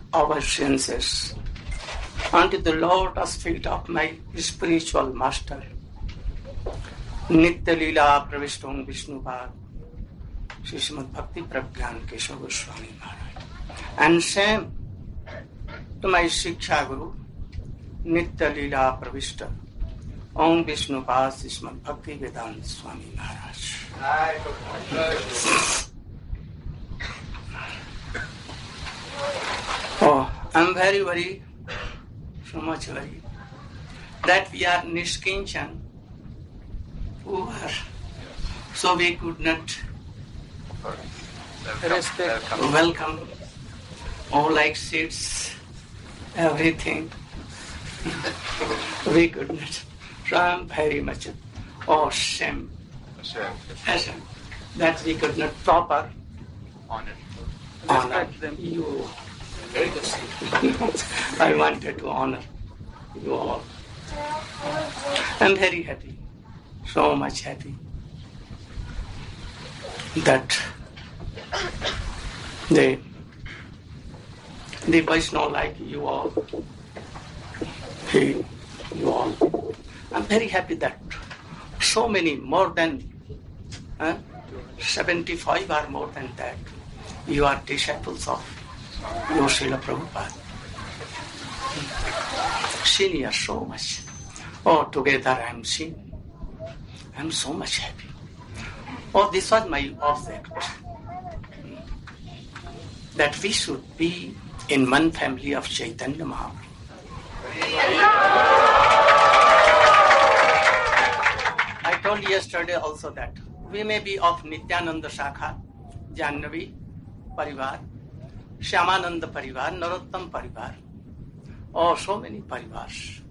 our senses unto the lotus feet of my spiritual master, Nitya Leela Pravishtam Vishnupad, Sri Srimad Bhakti Pragyan Keshav Goswami Maharaj. And same to my Shiksha Guru, Nitya Leela Pravishta, Om Vishnupad Sri Srimad Bhakti Vedanta Swami Maharaj. Oh, I'm very, so much worried that we are Nishkinchan, poor, so we could not welcome, all like seats, everything. We could not. So I'm very much, shame that we could not proper honor you. Very good. I wanted to honor you all. I'm very happy, so much happy that the Vaishnava like you all, you all. I'm very happy that so many, more than 75 or more than that, you are disciples of your Srila Prabhupada. Senior so much. Oh, together I'm seen. I'm so much happy. Oh, this was my object. That we should be in one family of Chaitanya Mahaprabhu. I told yesterday also that we may be of Nityananda Shakha, Jannavi Parivar, Shyamananda Parivar, Narottam Parivar, oh, so many Parivars.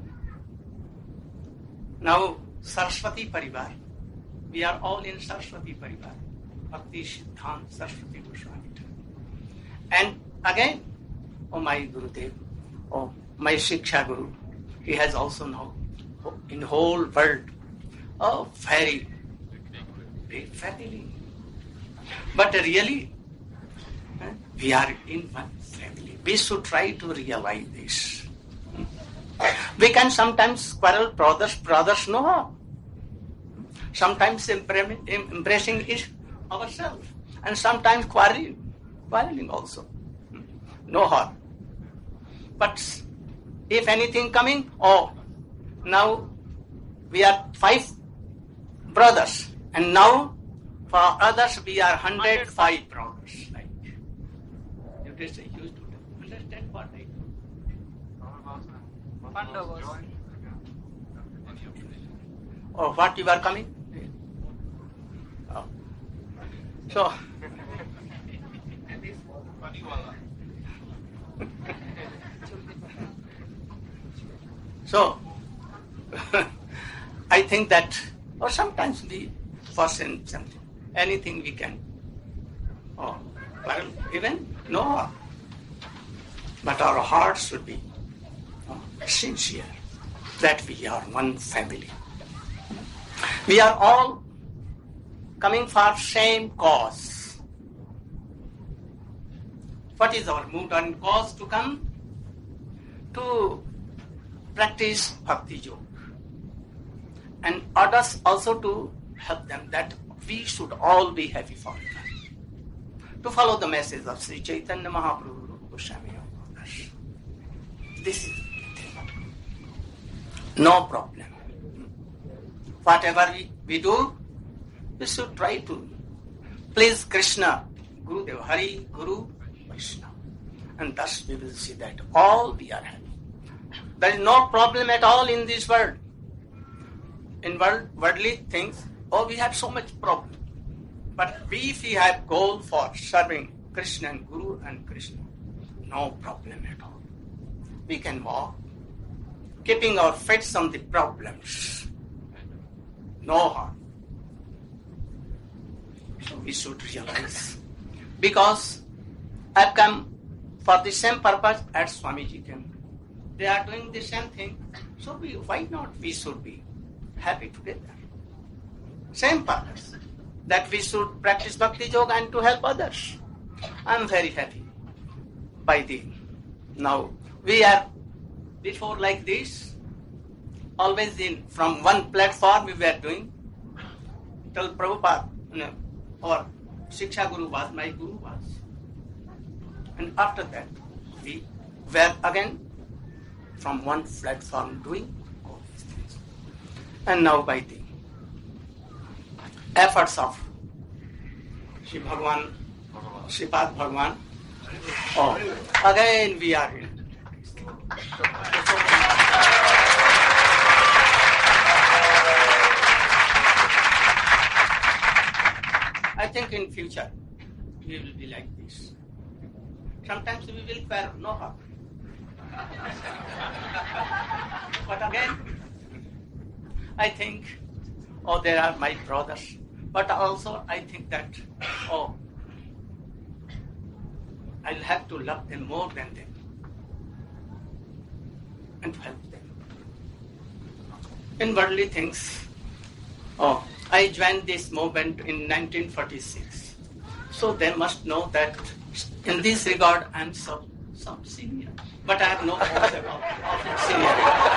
Now, Saraswati Parivar, we are all in Saraswati Parivar, Bhakti Siddhanta Saraswati Goswami. And again, oh my Gurudev, oh my Shiksha Guru, he has also now in whole world, oh, very great family. But really, we are in one family. We should try to realize this. We can sometimes quarrel, brothers no. Sometimes impressing is ourselves. And sometimes quarreling also. No harm. But if anything coming, oh, now we are 5 brothers. And now for others we are 105 brothers. Like, it is a huge total. Understand what I do? Oh, what you are coming? Oh. So, I think that, or sometimes we forsake something, anything we can. Oh, well, even no, but our hearts should be sincere that we are one family. We are all coming for same cause. What is our mood and cause to come? To practice Bhakti Yoga. And others also to help them, that we should all be happy for them. To follow the message of Sri Chaitanya Mahaprabhu Goswami and others. This is the thing. No problem. Whatever we do, we should try to please Krishna, Guru Deva Hari, Guru, Krishna. And thus we will see that all we are happy. There is no problem at all in this world. In worldly things, oh, we have so much problem. But if we have goal for serving Krishna and Guru and Krishna, no problem at all. We can walk, keeping our feet on the problems. No harm. So we should realize. Because I've come for the same purpose as Swamiji came. They are doing the same thing. So why not we should be happy together? Same purpose. That we should practice Bhakti Yoga and to help others. I am very happy by the Now, we are before like this, always from one platform we were doing, till Prabhupada, or Shiksha Guru was, my Guru was. And after that, we were again from one platform doing all these things. And now by the efforts of Shri Bhagavan, Shripad Bhagavan, again we are in. I think in future we will be like this. Sometimes we will quarrel, no harm. But again, I think, they are my brothers. But also I think that, I'll have to love them more than them and to help them. In worldly things, I joined this movement in 1946. So they must know that in this regard I am some senior. But I have no thoughts about senior.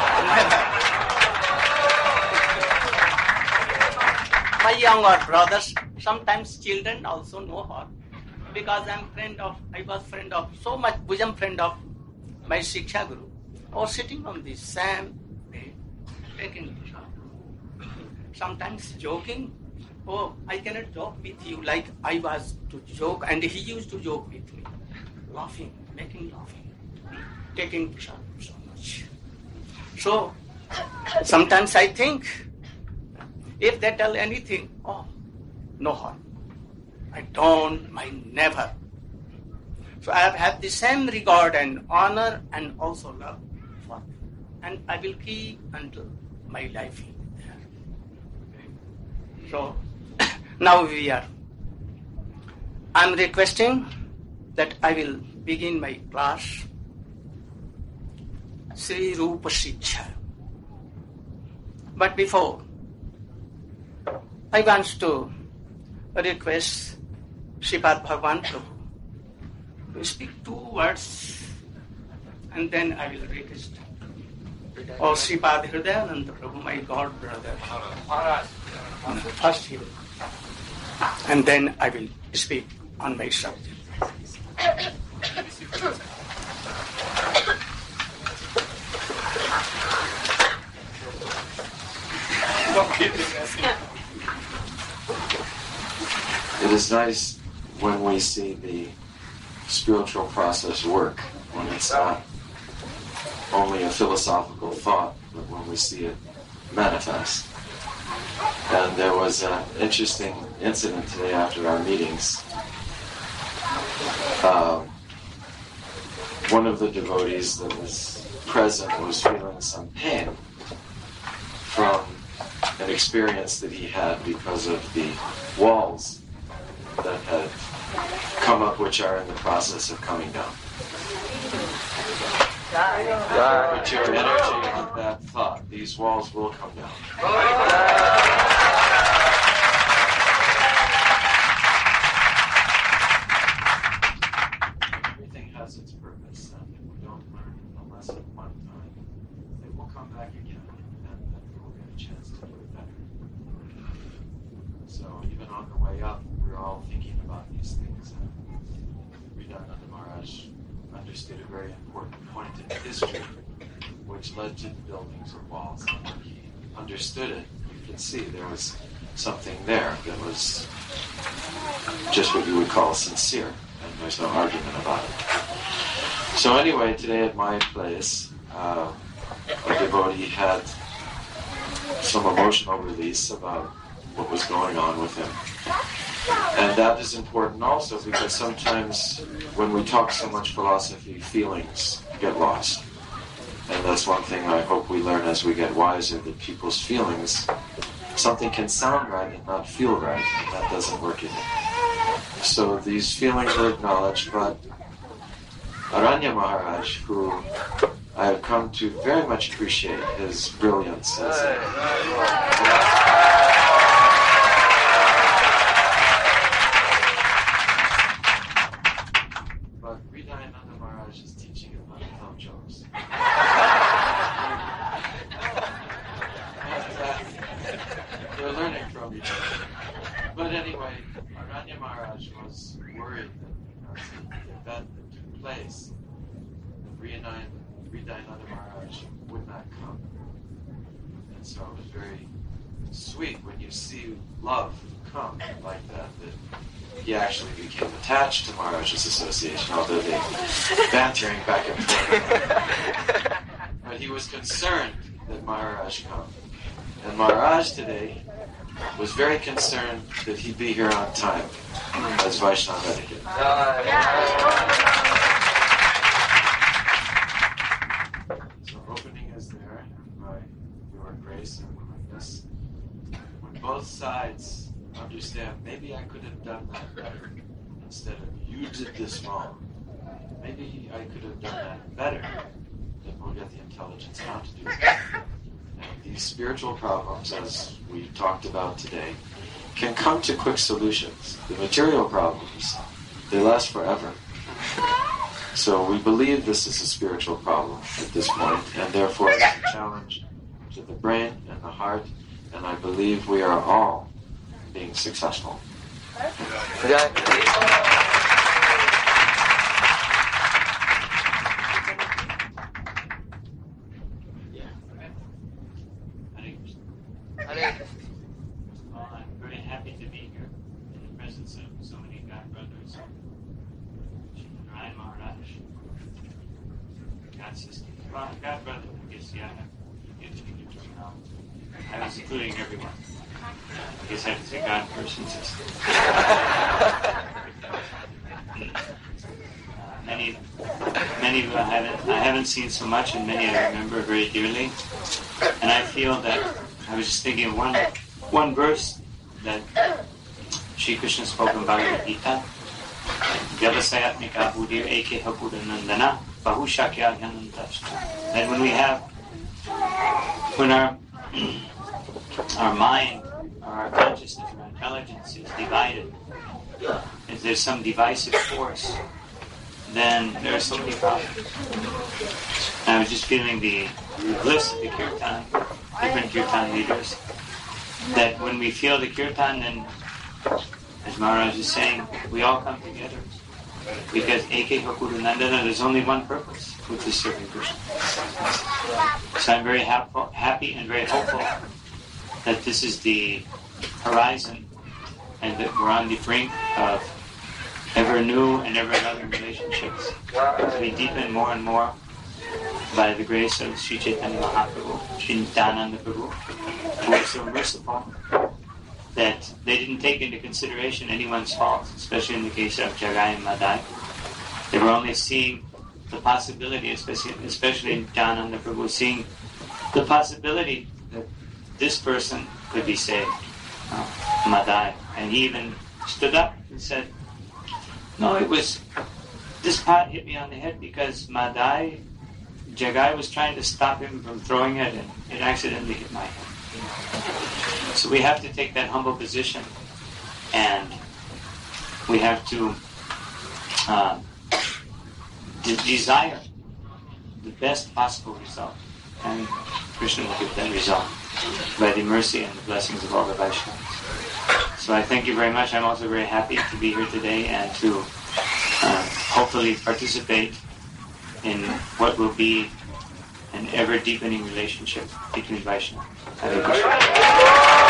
Never. My younger brothers, sometimes children also know her. Because I was friend of, so much bosom friend of my Shiksha Guru. Or sitting on the same bed, taking prasad. Sometimes joking, I cannot joke with you like I was to joke, and he used to joke with me. Laughing, taking prasad so much. So, sometimes I think, if they tell anything, no harm. I never. So I have had the same regard and honor and also love for them. And I will keep until my life there. So now I'm requesting that I will begin my class, Sri Rupa Shiksha. But before, I want to request Shripad Bhagavan Prabhu to speak 2 words, and then I will request Shripad Hridayananda Prabhu, my God brother. First he will, and then I will speak on my subject. It is nice when we see the spiritual process work, when it's not only a philosophical thought, but when we see it manifest. And there was an interesting incident today after our meetings. One of the devotees that was present was feeling some pain from an experience that he had because of the walls that had come up, which are in the process of coming down. Put your energy on that thought. These walls will come down. Everything has its purpose, and if we don't learn a lesson one time, it will come back again, and then we'll get a chance to do it better. So even on the way up, we're all thinking about these things. Hridayananda Maharaj understood a very important point in history, which led to the buildings of walls. And when he understood it, you could see there was something there that was just what you would call sincere, and there's no argument about it. So anyway, today at my place, a devotee had some emotional release about what was going on with him. And that is important also because sometimes when we talk so much philosophy, feelings get lost. And that's one thing I hope we learn as we get wiser, that people's feelings, something can sound right and not feel right, and that doesn't work either. So these feelings are acknowledged, but Aranya Maharaj, who I have come to very much appreciate his brilliance as a Hridayananda Maharaj is teaching about own jokes. They're learning from each other. But anyway, Aranya Maharaj was worried that the event that took place, Hridayananda Maharaj would not come. And so it was very sweet when you see love come like that he actually became attached to Maharaj's association, although they bantering back and forth. But he was concerned that Maharaj come. And Maharaj today was very concerned that he'd be here on time, as Vaishnava etiquette. So opening is there by your grace and willingness. When both sides understand, maybe I could have done that better instead of you did this wrong. Maybe I could have done that better. Then we'll get the intelligence how to do it. And these spiritual problems, as we talked about today, can come to quick solutions. The material problems, they last forever. So we believe this is a spiritual problem at this point, and therefore it's a challenge to the brain and the heart, and I believe we are all being successful. Well, I'm very happy to be here in the presence of so many God brothers. Ryan Maharaj, God sister. Well, God brother, I guess, yeah, I have to get to terminology. I was including everyone. I guess I have to say God person sister. Many of I haven't seen so much, and many I remember very dearly. And I feel that I was just thinking of one verse that Sri Krishna spoke in Bhagavad Gita. Vyavasayatmika buddhir eke hapudanandana bahushakya gyanantashta. That when our mind, or our consciousness, our intelligence is divided, if there's some divisive force, then there are so many problems. And I was just feeling the bliss of the kirtan, different kirtan leaders, that when we feel the kirtan, then, as Maharaj is saying, we all come together. Because Eke Hakurunandana, there's only one purpose, which is serving Krishna. So I'm very happy and very hopeful that this is the horizon and that we're on the brink of ever new and ever another relationships to be deepened more and more by the grace of Sri Chaitanya Mahaprabhu, Sri Nityananda Prabhu, who are so merciful that they didn't take into consideration anyone's faults, especially in the case of Jagai and Madai. They were only seeing the possibility, especially in Nityananda Prabhu, seeing the possibility that this person could be saved, Madai. And he even stood up and said, no, this pot hit me on the head because Madai, Jagai was trying to stop him from throwing it, and it accidentally hit my head. So we have to take that humble position, and we have to desire the best possible result, and Krishna will give that result by the mercy and the blessings of all the Vaishnavas. So I thank you very much. I'm also very happy to be here today and to hopefully participate in what will be an ever-deepening relationship between Vaishnavas. Hare Krishna.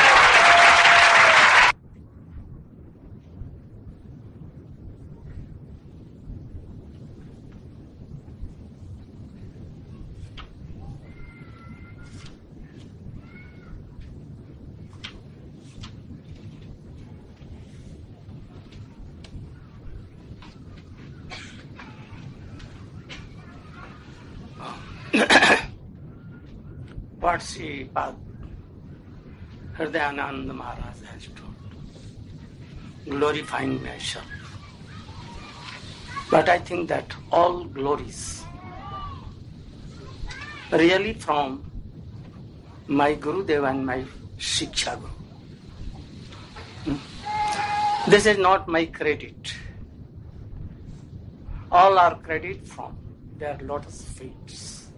What Sri Hridayananda Maharaj has told, glorifying myself. But I think that all glories really from my Gurudev and my Shiksha Guru. This is not my credit. All are credit from their lotus feet.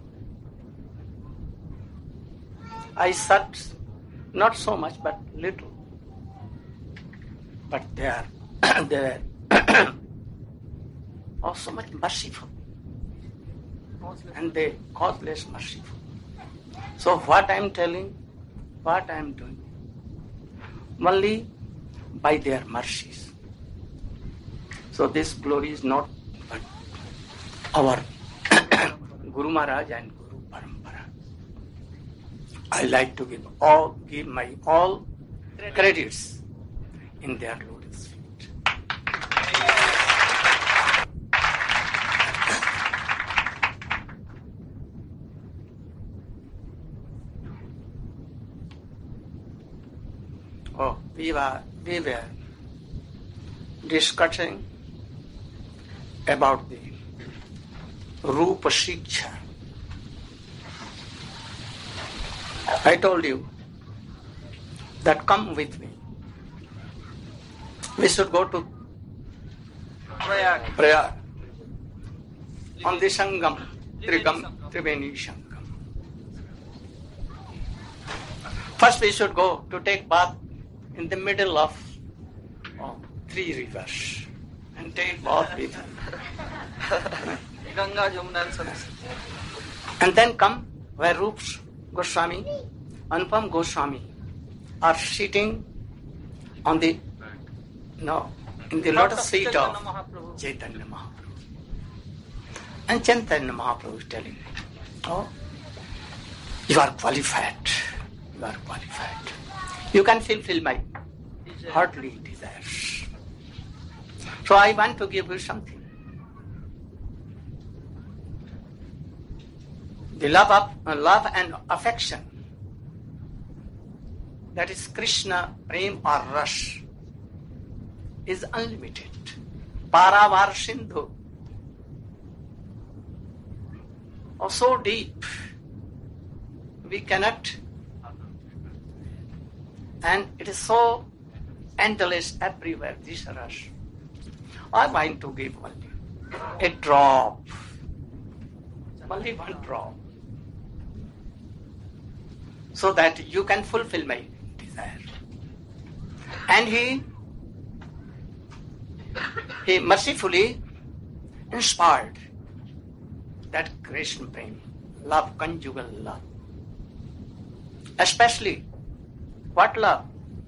I sat not so much, but little. But they are oh, so much merciful. And they causeless merciful. So what I am telling, what I am doing, only by their mercies. So this glory is not but our Guru Maharaj and Guru Parampara. I like to give my all credits in their lotus feet. Oh, we were discussing about the Rupa Shiksha. I told you that come with me. We should go to Prayag on the Sangam, Triveni Sangam. First we should go to take bath in the middle of 3 rivers and take bath with Ganga, Jamuna and Saraswati. And then come where Rupa Goswami, Anupam Goswami are sitting on the in the lotus feet of Chaitanya Mahaprabhu. And Chaitanya Mahaprabhu is telling me, oh, you are qualified. You are qualified. You can fulfill my heartly desires. So I want to give you something. The love and affection, that is Krishna, Prem or Ras, is unlimited. Paravar Sindhu. Oh, so deep. We cannot. And it is so endless everywhere, this Ras. I want to give only a drop. Only one drop. So that you can fulfill my desire. And he mercifully inspired that Krishna Prem, love, conjugal love. Especially, what love?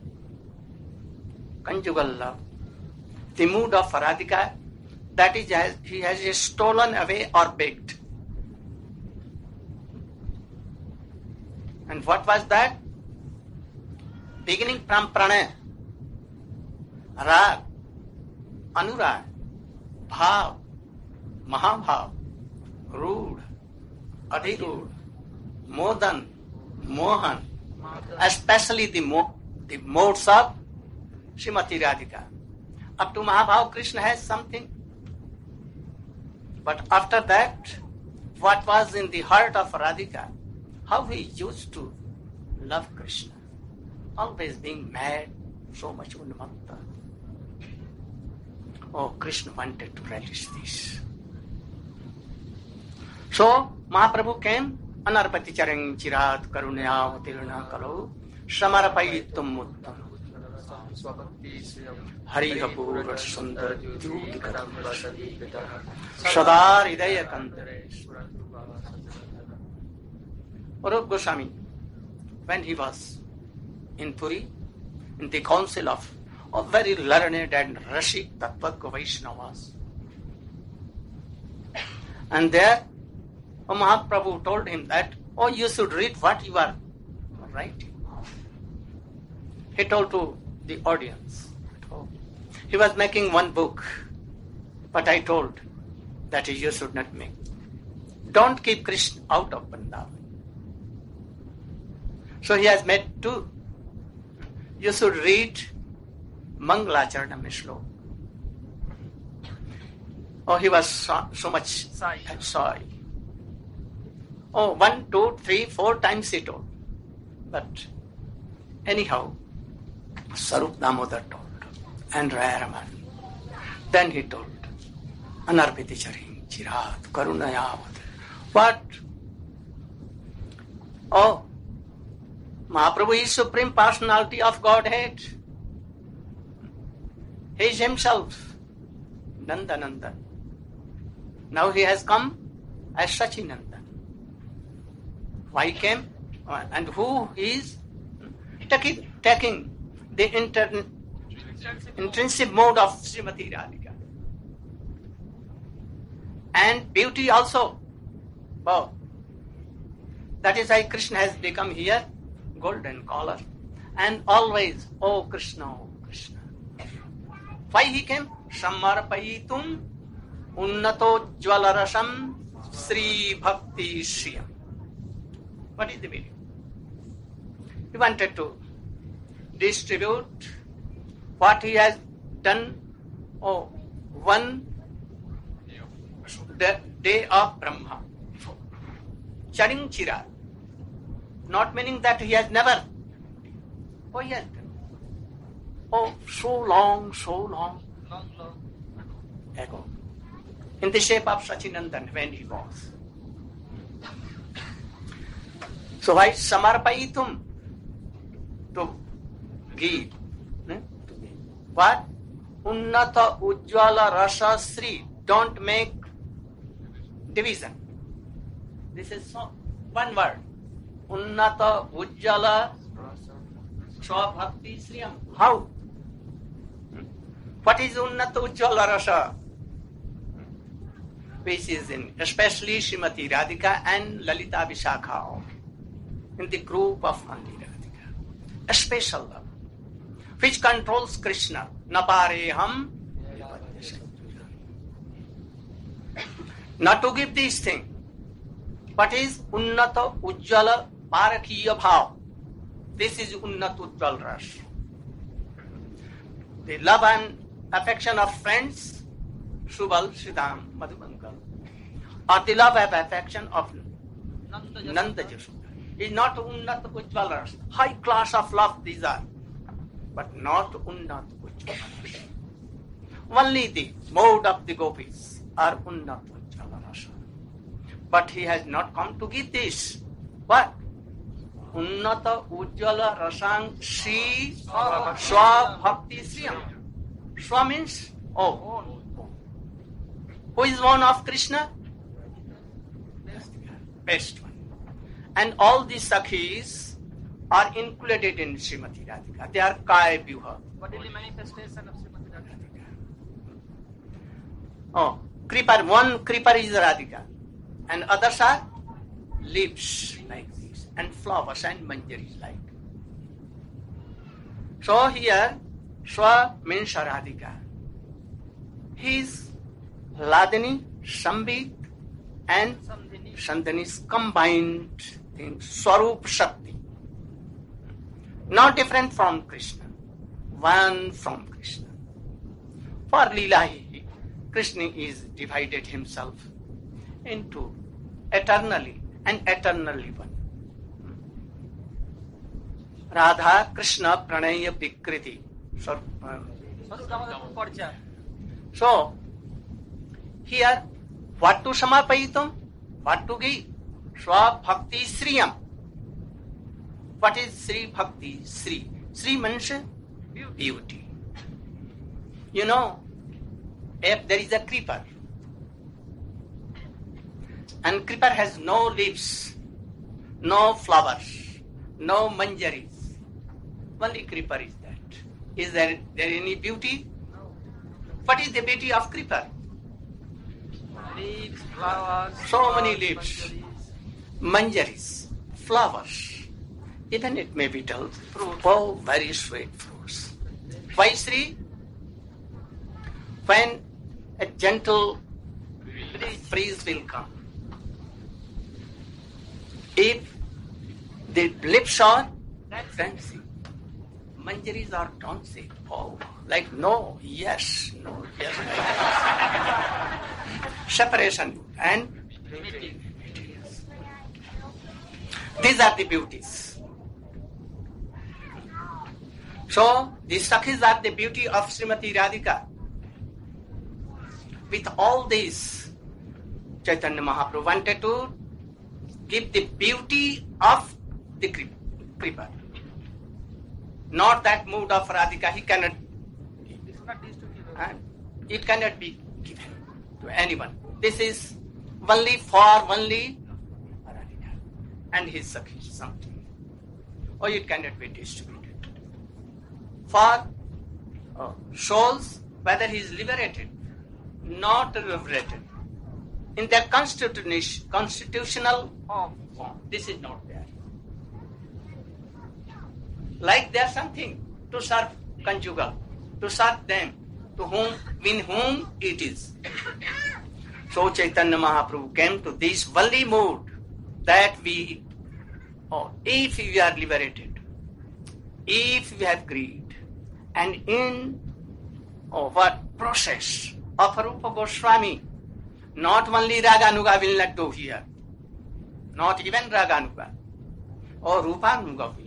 Conjugal love. The mood of Radhika, that is, he has stolen away or begged. And what was that? Beginning from Pranay, Rag, Anurag, Bhav, Mahabhav, Rood, Adhirud, Modan, Mohan, especially the modes of Srimati Radhika. Up to Mahabhav, Krishna has something. But after that, what was in the heart of Radhika? How he used to love Krishna. Always being mad, so much unmakta. Oh, Krishna wanted to relish this. So, Mahaprabhu came, Anarpati charang chirat karunaya utirna kalo, samarapayitum muttam. Hari Kapur Sundar Jyoti Karam Sadar Hidaya Kantare. Rupa Goswami, when he was in Puri, in the council of very learned and Rashik Tattvagga Vaishnavas, and there Mahaprabhu told him that, oh, you should read what you are writing. He told to the audience. He was making one book, but I told that you should not make. Don't keep Krishna out of Vrindavan. So he has made 2. You should read Mangalacharanam Shloka. Oh, he was so much sorry. Oh, 1, 2, 3, 4 times he told. But anyhow, Sarup Damodar told, and Raya Raman. Then he told, Anarpiti Charing Chirat Karunayavad. What? Oh, Mahaprabhu is Supreme Personality of Godhead. He is himself, Nandanandan. Now he has come as Sachinandan. Why he came? And who is taking the intrinsic mode of Srimati Radhika. And beauty also. Wow. That is why Krishna has become here golden collar. And always, oh Krishna, oh Krishna. Why he came? Samarpayitum unnato jvalarasam Sri Bhakti Shriyam. What is the meaning? He wanted to distribute what he has done one day of Brahma. Charing Chira. Not meaning that he has never. Oh, yes. Oh, so long ago. In the shape of Sachinandan when he was. So why Samarpayitum? To give. What? Unnata Ujjvala Rasa Sri. Don't make division. This is one word. Unnata Ujjvala Bhakti Sriyam. How? What is Unnata Ujjvala Rasa? Which is in especially Srimati Radhika and Lalita Vishakha. In the group of only Radhika. A special love. Which controls Krishna. Napareham. Not to give these things. What is Unnata Ujjala Parakiya Bhav? This is Unnata Ujjala Ras. The love and affection of friends, Subal, Sridham, Madhubankal. Or the love and affection of Nanda Jashoda. Is not Unnata Ujjala Ras. High class of love these are. But not Unnata Ujjala Ras. Only the mode of the gopis are Unnata Ujjala Rasa. But he has not come to give this. What? Unnata Ujjala Rasang Sri Swa Bhakti Sriyam. Swa means own. Who is one of Krishna? Best one. And all these Sakhis are included in Srimati Radhika. They are Kaya Vyuha. What is the manifestation of Srimati Radhika? Oh, creeper. One creeper is Radhika. And others are leaves like this. And flowers and manjaris like. So here, Swa means Radhika. He is Ladini, Sambit and Sandhani's combined thing, Swarup Shakti. Not different from Krishna. One from Krishna. For Leela, Krishna is divided himself into eternally and eternally one. Radha Krishna Pranaya Vikriti. So, here, what to Samarpayitum? What to give? Swa Bhakti Sriyam. What is Sri Bhakti? Sri. Sri means beauty. You know, if there is a creeper, and creeper has no leaves, no flowers, no manjaris, only creeper is that. Is there any beauty? No. What is the beauty of creeper? Leaves, flowers. So many leaves, manjaris, flowers. Even it may be dull fruit. Oh, very sweet fruits. Why, Sri? When a gentle breeze will come, if the lips are dancing, manjaris are dancing. Oh, like no, yes, no, yes. Separation and these are the beauties. So, the Sakhis are the beauty of Srimati Radhika. With all this, Chaitanya Mahaprabhu wanted to give the beauty of the Kripa. Not that mood of Radhika, he cannot. It's not used to give. And it cannot be given to anyone. This is only for Radhika and his Sakhi, something. Or it cannot be distributed. For souls, whether he is liberated, not liberated, in their constitutional form, this is not there. Like there is something to serve conjugal, to serve them, in whom it is. So Chaitanya Mahaprabhu came to this only mood that if we are liberated, if we have greed, and in what process of Rupa Goswami, not only Raganuga will not do here, not even Raganuga, or Rupanuga will do.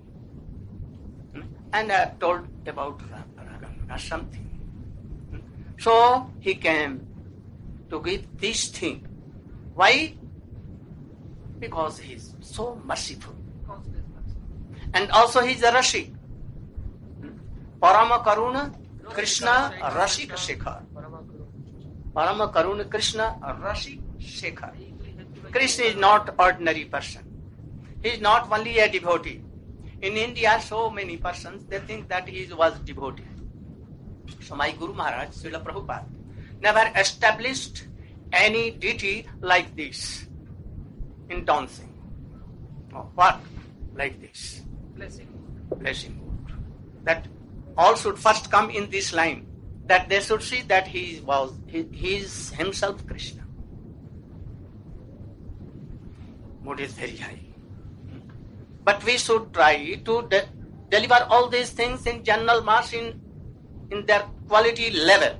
And I have told about Raganuga something. So he came to give this thing. Why? Because he is so merciful. And also he is a Rashik. Parama Karuna Krishna Rashik Shekhar. Parama Karuna Krishna Rashik Shekhar. Krishna is not ordinary person. He is not only a devotee. In India, so many persons, they think that he was devotee. So my Guru Maharaj, Srila Prabhupada, never established any deity like this in dancing. What? Like this. Blessing. That all should first come in this line, that they should see that he is himself Krishna. Mood is very high. But we should try to deliver all these things in general mass in their quality level.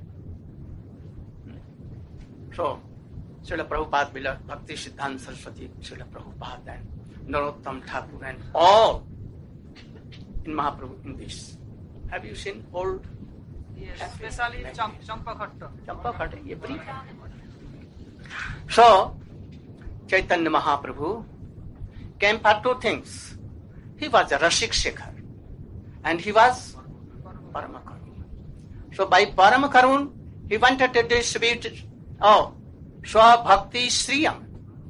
So, Srila Prabhupada, beloved Bhakti Siddhanta Saraswati, Srila Prabhupada and Narottam Thakur and all in Mahaprabhu in this. Have you seen old? Yes, especially Champakhatta. Champakhatta, ye brief. So, Chaitanya Mahaprabhu came for two things. He was a Rashik Shekhar and he was Paramakarun. So by Paramakarun, he wanted to distribute Swa Bhakti Sriyam.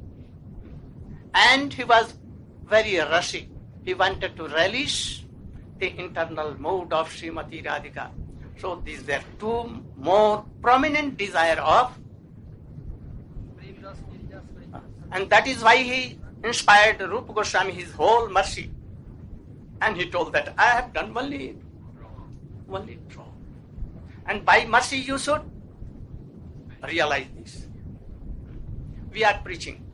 And he was very Rashik. He wanted to relish the internal mood of Srimati Radhika. So these were two more prominent desire of, and that is why he inspired Rupa Goswami his whole mercy. And he told that I have done only wrong. And by mercy you should realize this. We are preaching.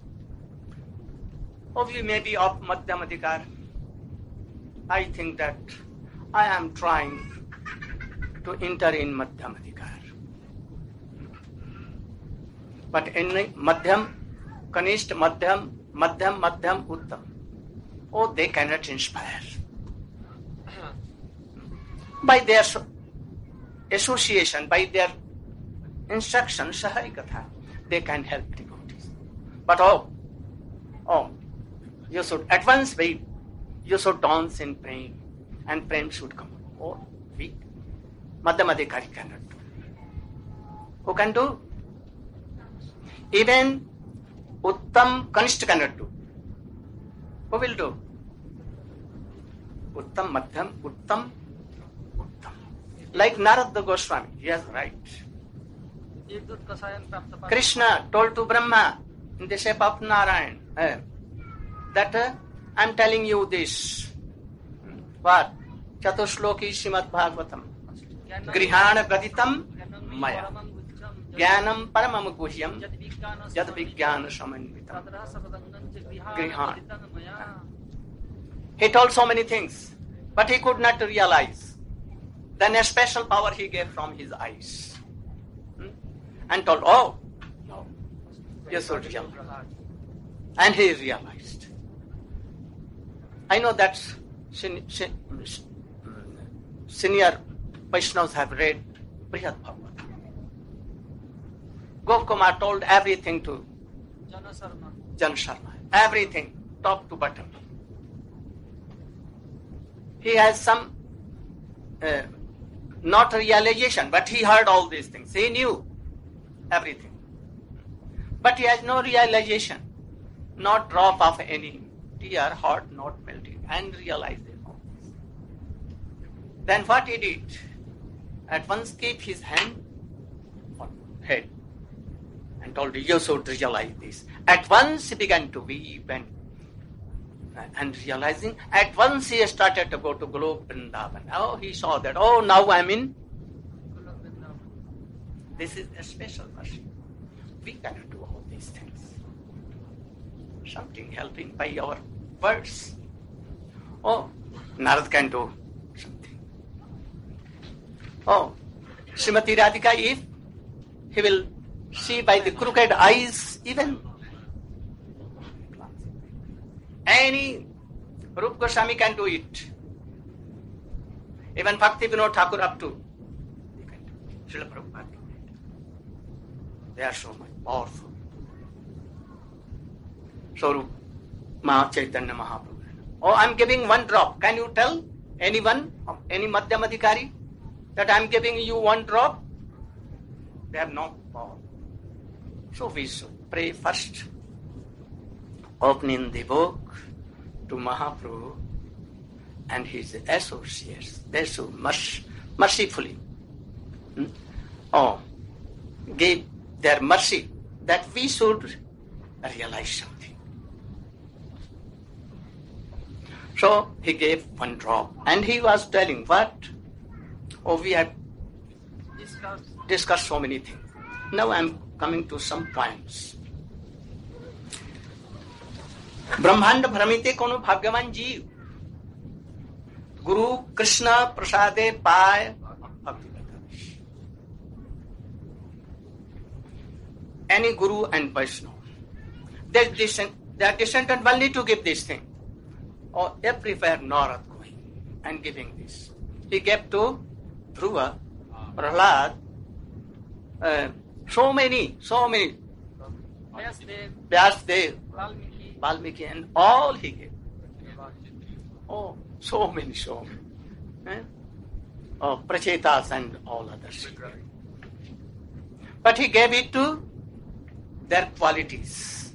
We may be of Madhyamadikar. I think that I am trying to enter in Madhyamadikar. But in Madhyam, Kanishta, Madhyam, Uttam, they cannot inspire. By their association, by their instruction, Saharikatha, they can help devotees. But you should at once wait. You should dance in prem, and prem should come. Weak. Madhyamadikari cannot do. Who can do? Even Uttam Kanishta cannot do. Who will do? Uttam, Madhyam, Uttam. Like Narada Goswami, yes, right. Krishna told to Brahma in the shape of Narayan that I am telling you this. What? Chatushloki Srimad Bhagavatam. Grihana Gaditam Maya. Jnanam Paramam Guhyam Yad Vijnana Samanvitam. Grihana. He told so many things, but he could not realize. Then a special power he gave from his eyes. And told, no, you should realize. And he realized. I know that senior Vaishnavas have read Brihad Bhagavatam. Gopkumar told everything to Jana Sharma. Jan Sharma. Everything, top to bottom. He has some, not realization, but he heard all these things. He knew everything. But he has no realization, not drop of any tear, heart not melting, and realized all this. Then what he did? At once keep his hand on head and told, you should realize this. At once he began to weep and realizing, at once he started to go to Golok Vrindavan. Oh, he saw that, oh, now I'm in. This is a special mercy. We cannot do all these things. Something helping by our words. Oh, Narad can do something. Oh, Srimati Radhika, if he will see by the crooked eyes, even any Rup Goswami can do it. Even Bhakti Vinod Thakur up to Srila Prabhupada. They are so much powerful. So Maha Chaitanya Mahaprabhu. Oh, I'm giving one drop. Can you tell anyone, any Madhyamadhikari, that I'm giving you one drop? They have no power. So we should pray first, opening the book to Mahaprabhu and his associates. They should mercifully give their mercy that we should realize something. So he gave one drop and he was telling what? Oh, we had discussed so many things. Now I am coming to some points. ब्रह्मांड भ्रमिते कोनो भाग्यवान जीव गुरु कृष्ण प्रसादे पाय भक्ति. Any guru and Vaishnava, they are descended only to give this thing. Or everywhere Narad going and giving this. He gave to Dhruva, Prahlad, so many, Vyasdev, Valmiki, and all he gave. Oh, so many. Oh, Prachetas and all others. But he gave it to their qualities.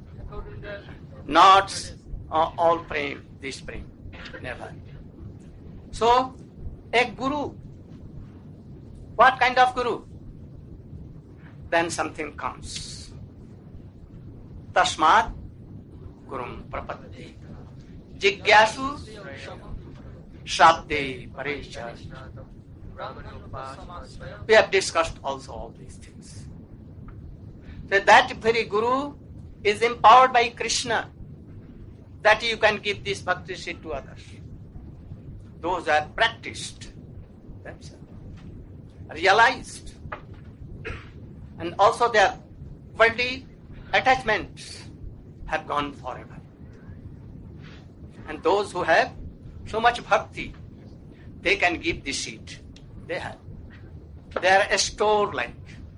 Not all prem, this prem. Never. So, a guru, what kind of guru? Then something comes. Tasmat Gurum Prapadde Jigyasu Shabde Parecha. We have discussed also all these things. So that very guru is empowered by Krishna that you can give this bhakti seed to others. Those are practiced themselves, realized, and also their worldly attachments have gone forever. And those who have so much bhakti, they can give the seed. They have. They are a store like,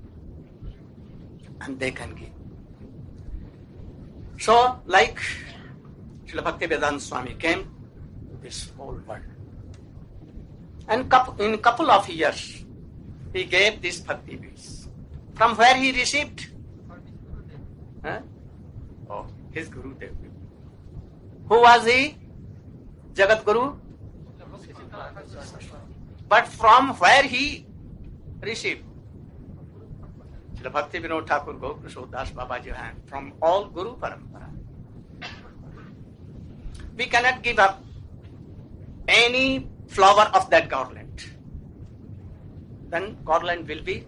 and they can give. So, like Srila Bhaktivedanta Swami came to this whole world. And in a couple of years, he gave this bhakti base. From where he received? Oh, his Guru Dev. Who was he? Jagat Guru? But from where he received? Srila Bhakti Vinod Thakur Gopal Das Babaji from all Guru Parampara. We cannot give up any flower of that garland. Then garland will be.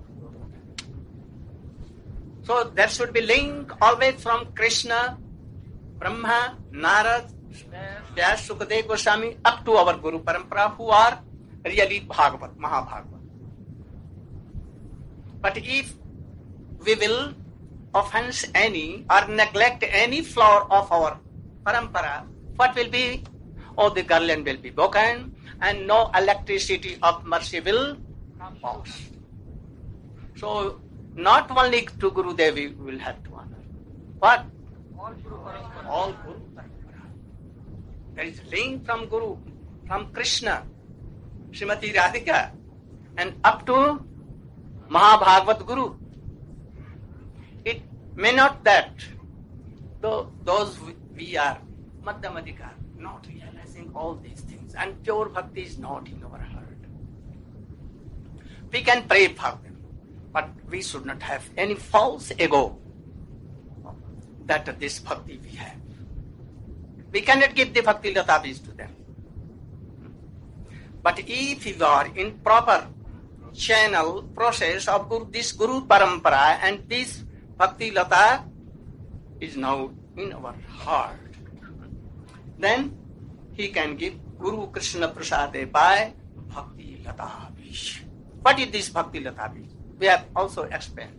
So there should be link always from Krishna, Brahma, Narad, Vyas, Sukadev Goswami up to our Guru Parampara who are really Bhagavat, Mahabhagavat. But if we will offense any or neglect any flower of our Parampara, what will be? Oh, the garland will be broken and no electricity of mercy will pass. So, not only to Gurudev we will have to honor. What? All Guru Parampara. All Guru Parampara. There is link from Guru, from Krishna, Srimati Radhika, and up to Mahabhagavat Guru. It may not that those we are Madhyamadika, not realizing all these things, and pure bhakti is not in our heart. We can pray for them, but we should not have any false ego that this bhakti we have. We cannot give the bhakti latabis to them. But if you are in proper channel process of this Guru Parampara, and this bhakti lata is now in our heart, then he can give Guru Krishna Prasade by bhakti latabis. What is this bhakti latabis? We have also explained.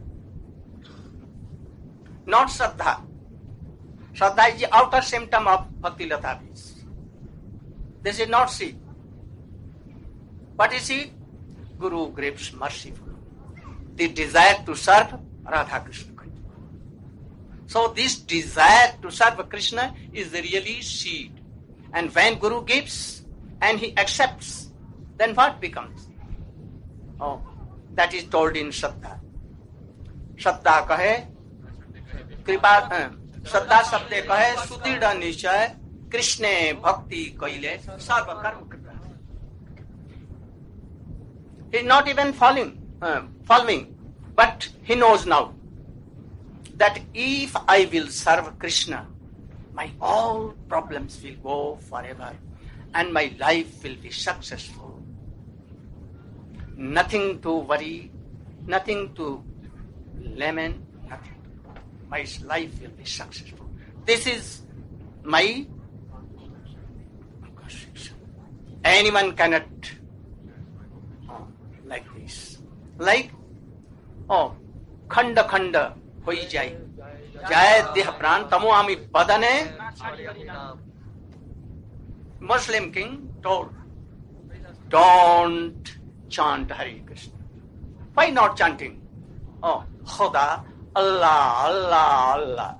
Not Shraddha. Shraddha is the outer symptom of bhakti latabis. This is not seed. What is it? Guru grapes merciful. The desire to serve Radha Krishna. So this desire to serve Krishna is really seed. And when Guru gives and he accepts, then what becomes? Oh, that is told in Shraddha. Shraddha kahe, kripa, Shraddha sabde kahe, sudhida nishay, Krishna bhakti kaile, sarva karma kripa. He is not even following, but he knows now that if I will serve Krishna, my all problems will go forever and my life will be successful. Nothing to worry, nothing to lament, nothing. My life will be successful. This is my conviction. Anyone cannot like this. Like, khanda khanda hoi jai. Jai deha pran tamo ami badane. Muslim king told, don't chant Hare Krishna. Why not chanting? Oh, Khuda, Allah, Allah, Allah.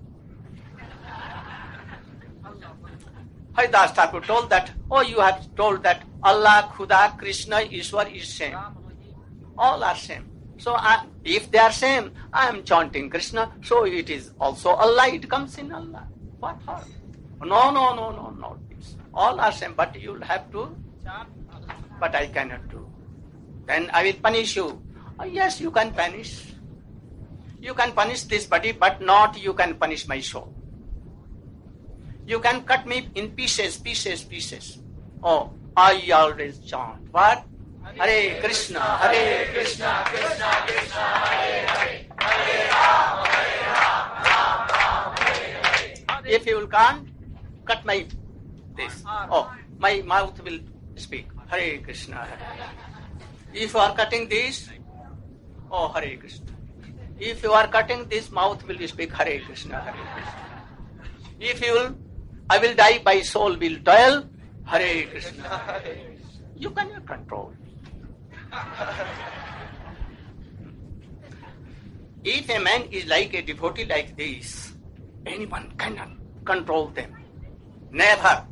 Haridas Thakur told that, you have told that Allah, Khuda, Krishna, Ishwar is same. All are same. So if they are same, I am chanting Krishna, so it is also Allah, it comes in Allah. What harm? No, not this. All are same, but you will have to, but I cannot do. Then I will punish you. Yes, you can punish. You can punish this body, but not you can punish my soul. You can cut me in pieces. Oh, I always chant. What? Hare Krishna, Hare Krishna, Krishna Krishna, Hare Hare, Hare Rama, Ram Ram, Hare Hare. If you can't, cut my this. Oh, my mouth will speak. Hare Krishna, Hare Hare. If you are cutting this, oh, Hare Krishna. If you are cutting this, mouth will speak Hare Krishna, Hare Krishna. If you will, I will die, my soul will toil, Hare Krishna, Hare Krishna. You cannot control. If a man is like a devotee like this, anyone cannot control them. Never.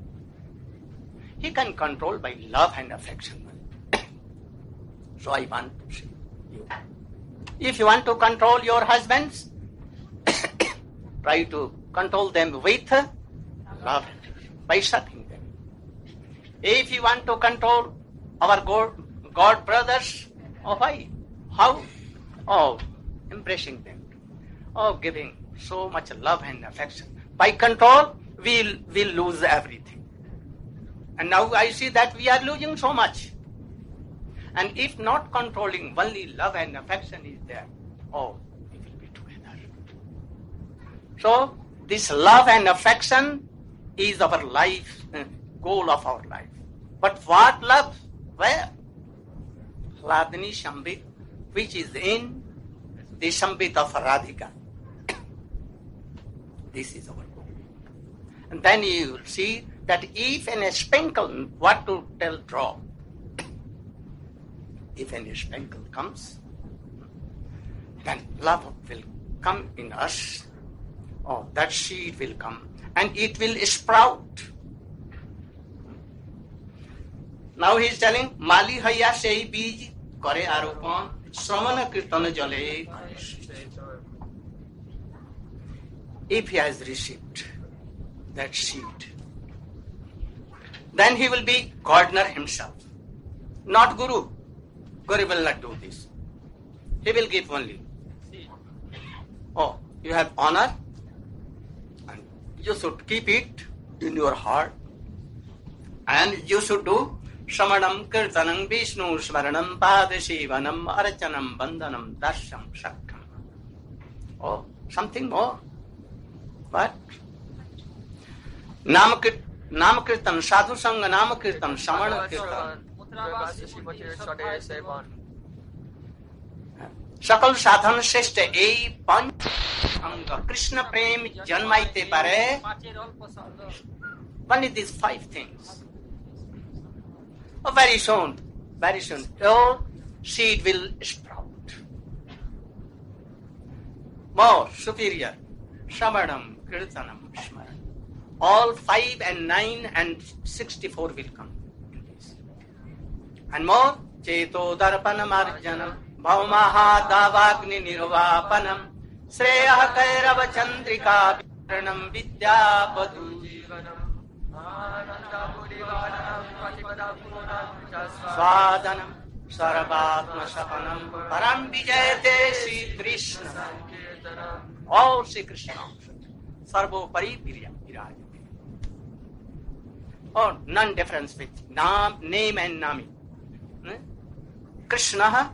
He can control by love and affection. So I want to say you. If you want to control your husbands, try to control them with love by serving them. If you want to control our God brothers, why? How? Embracing them. Giving so much love and affection. By control, we'll lose everything. And now I see that we are losing so much. And if not controlling, only love and affection is there, we will be together. So, this love and affection is our life, goal of our life. But what love? Where? Hladni Shambhit, which is in the Shambhit of Radhika. This is our goal. And then you will see that if in a sprinkle, what to tell drop? If any sprinkle comes, then love will come in us. Oh, that seed will come and it will sprout. Now he is telling, Mali haya sei bij kare aropan, Sramana kirtana jale. If he has received that seed, then he will be gardener himself, not Guru. Guru will not do this. He will give only. Oh, you have honor, and you should keep it in your heart, and you should do Shamanam, Kirtanam, Vishnu, Smaranam, Padashivanam, Arachanam, Bandhanam, Darsham, Shakam. Oh, something more. What? Namakirtan, Sadhu Sangha, Namakirtan, Samana Kirtan. सकल साधन श्रेष्ठ এই पंच अंग कृष्ण प्रेम जन्माइते पारे only these 5 things. Oh, very soon your seed will sprout more superior. Shravanam, Kirtanam, Smaran, all 5 and 9 and 64 will come in this. And more Cheto Darpanam Arjanam Bhaumaha Davagni Nirvapanam Sreya Kairava Chandrika Viranam Vidya Padu Swadanam Sarvatma Sapanam Param Vijayate Sri Krishna. All Sri Krishna Sarvo Pari Virajate. Oh, none difference with name and nami. Krishna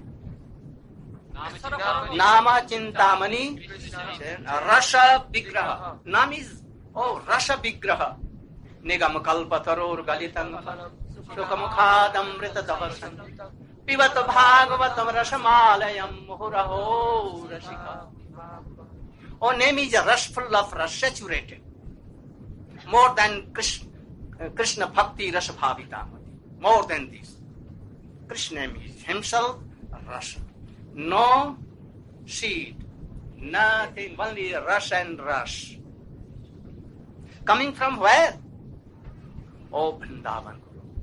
Nama Chintamani Rasha Vigraha. Nam is Rasha Vigraha. Nigam Kalpataror Galitam Shukamukhadamrita Davasan Pivata Bhagavatam Rashamalayam Muhuraho Rashika. Oh, name is a rush full of rush, saturated. More than Krishna Bhakti Rasa Bhavita. More than this. Krishna is himself Rasa. No seed, nothing, only rush and rush. Coming from where? Oh, Vrindavan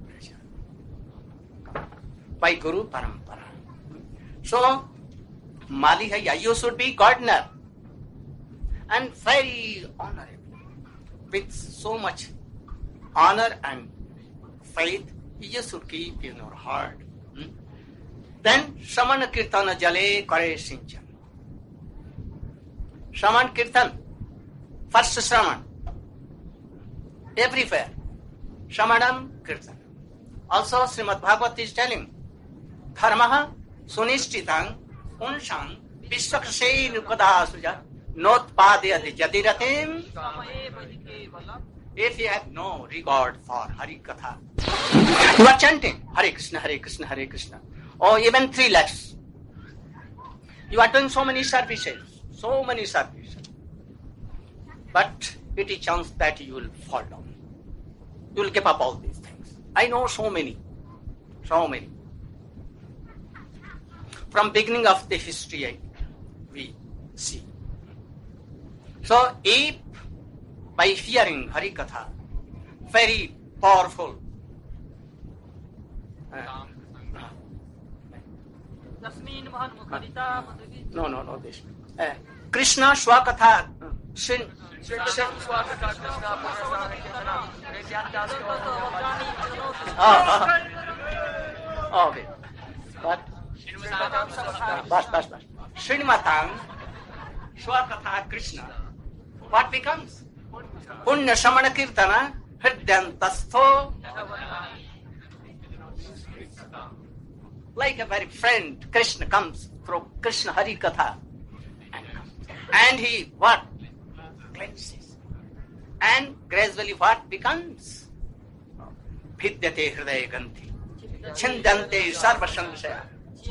Guru. By Guru Parampara. So, Mali Haya, you should be gardener. And very honorable. With so much honor and faith, you should keep in your heart. Then, Samana Kirtana Jale Kare Sinchan. Shaman Kirtan, first Shaman. Everywhere. Shamanam Kirtan. Also, Srimad Bhagavad is telling, Dharmaha Sunishchitang Unshang Vishwakshay Nupadasuja Notpadhyati Jadiratim. If you have no regard for Hari Katha, you are chanting Hare Krishna, Hare Krishna, Hare Krishna, or even 3 lakhs. You are doing so many services. But it is chance that you will fall down. You will give up all these things. I know so many. From beginning of the history, we see. So, if by hearing Hari Katha, very powerful. No, this. Krishna Swakatha. Okay. What? Bas. Srinmatang Swakatha Krishna. What becomes? Punya Samana Kirtana Hridyantasto. Like a very friend, Krishna comes from Krishna Hari Katha. And he what? Cleanses. And gradually what becomes? Bhidyate Hridaya Ganti. Chindante Sarva Samshaya.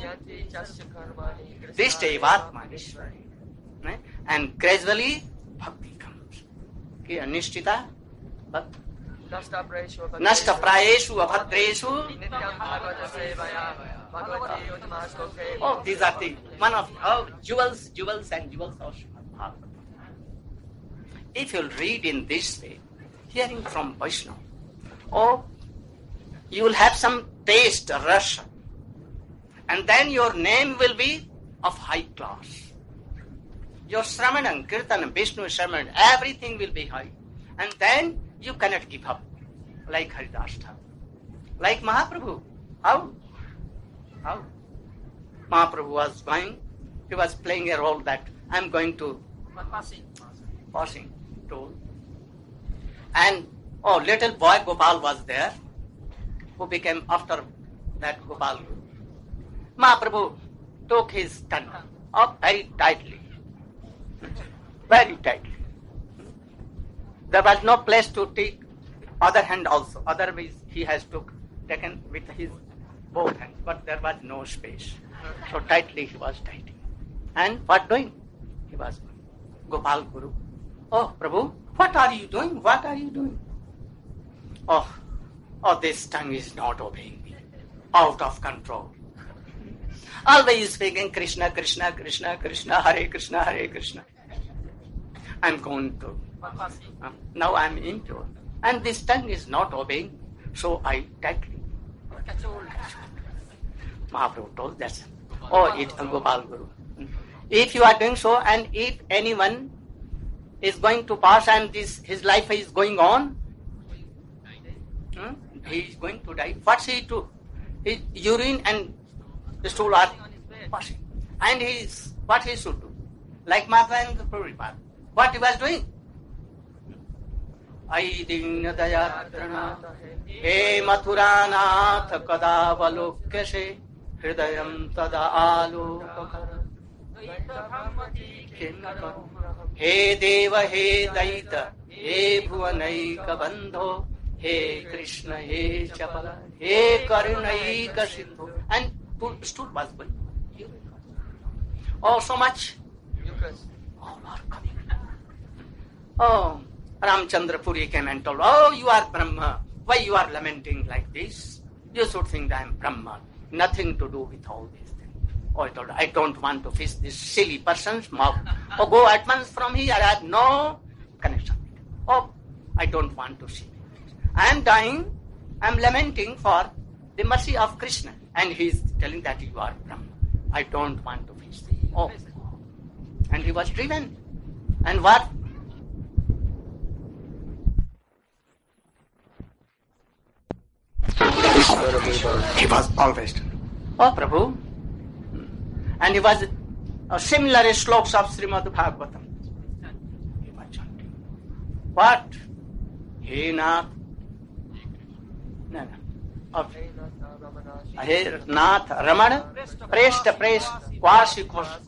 This day Vatma Ishwari. And gradually Bhakti comes. Okay, Anishtita Bhakti. Nasta Praeshu Abhadreshu. Oh, these are the one of jewels of Bhagavatam. if you'll read in this way, hearing from Vaishnava, oh, you will have some taste, rush, and then your name will be of high class. Your Sramanam, Kirtanam, Vishnu Sramanam, everything will be high. And then you cannot give up, like Haridas Thakur. Like Mahaprabhu. How? Mahaprabhu was going, he was playing a role that I'm going to passing toll. And little boy Gopal was there, who became after that Gopal. Mahaprabhu took his tongue up very tightly. Very tightly. There was no place to take other hand also. Otherwise he has taken with his both hands, but there was no space. So tightly he was tightening. And what doing? He was Gopal Guru. Oh, Prabhu, what are you doing? What are you doing? Oh, this tongue is not obeying me. Out of control. Always speaking Krishna, Krishna, Krishna, Krishna, Hare Krishna, Hare Krishna. I'm going to. Now I'm impure. And this tongue is not obeying. So I tightly. Mahaprabhu told that. Oh, it's Gopal Guru. If you are doing so, and if anyone is going to pass and his life is going on, he is going to die. What's he to? His urine and the stool are passing. And what he should do? Like Mahaprabhu Prabhupada. What he was doing? Ai Dina Dayatrana He Mathuranath Kadavalokashe Hridayam Tada Alokakara He Deva He Daita He Bhuvanaika Bandho He Krishna He Chapala He Karunaika Sindhu. And stool was going. Oh, so much. All are coming. Oh, Ramchandra Puri came and told, oh, you are Brahma. Why you are lamenting like this? You should think that I am Brahma. Nothing to do with all these things. Oh, I told, I don't want to fish this silly person's mouth. Oh, go at once from here. I have no connection. Oh, I don't want to see. I am dying. I am lamenting for the mercy of Krishna. And he is telling that you are Brahma. I don't want to fish thee. Oh. And he was driven. And what? He was always, oh Prabhu. And he was similar slokas of Srimad Bhagavatam. He was chanting. What? He Nath. No. He Nath Ramana. Presta. Kwasi.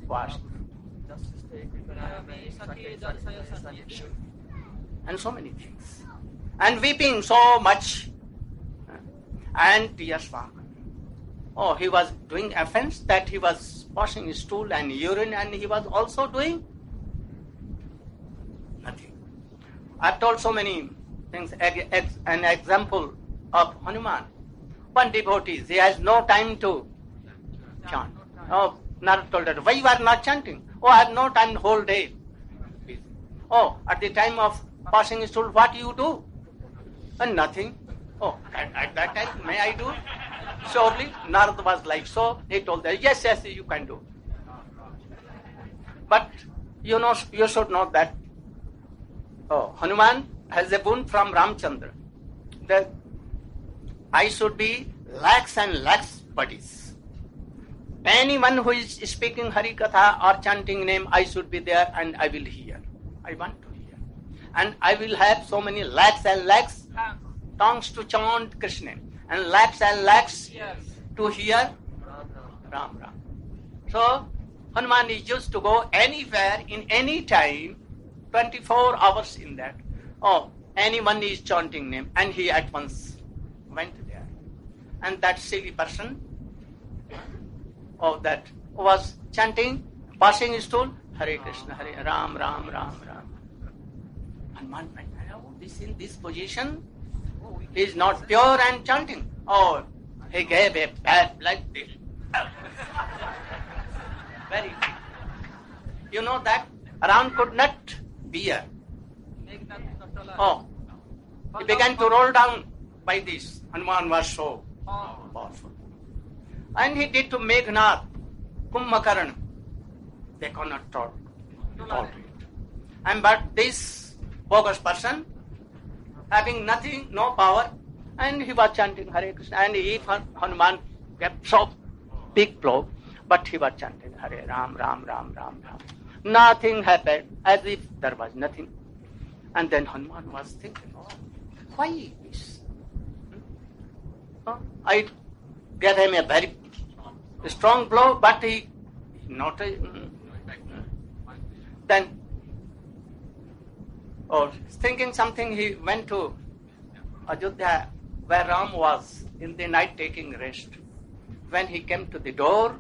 And so many things. And weeping so much. And tears were. Oh, he was doing offense that he was washing his stool and urine, and he was also doing nothing. I've told so many things. An example of Hanuman. One devotee, he has no time to chant. Oh, Narad told her, why you are not chanting? Oh, I have no time the whole day. Oh, at the time of washing his stool, what do you do? And nothing. Oh, at that time, may I do? Surely, Narad was like so. He told them, yes, you can do. But you should know that Hanuman has a boon from Ramchandra. That I should be lakhs and lakhs buddies. Anyone who is speaking Hari Katha or chanting name, I should be there and I will hear. I want to hear. And I will have so many lakhs and lakhs tongues to chant Krishna, and lakhs to hear Ram. So, Hanuman is used to go anywhere, in any time, 24 hours in that. Oh, anyone is chanting name, and he at once went there. And that silly person, that was chanting, passing his stool, Hare Krishna, Hare Ram. Hanuman went, in this position, he is not pure and chanting. Oh, he gave a bad blood bill. Very. You know that Ram could not bear Oh, he began to roll down by this. Hanuman was so powerful. And he did to Meghnad, Kumbhakarna. They cannot tolerate. And but this bogus person, having nothing, no power, and he was chanting Hare Krishna. And if Hanuman kept so big blow, but he was chanting Hare Ram, Ram, Ram, Ram, Ram. Nothing happened, as if there was nothing. And then Hanuman was thinking, oh, why this? I gave him a very strong blow, but he not. Then, thinking something, he went to Ayodhya, where Ram was in the night taking rest. When he came to the door,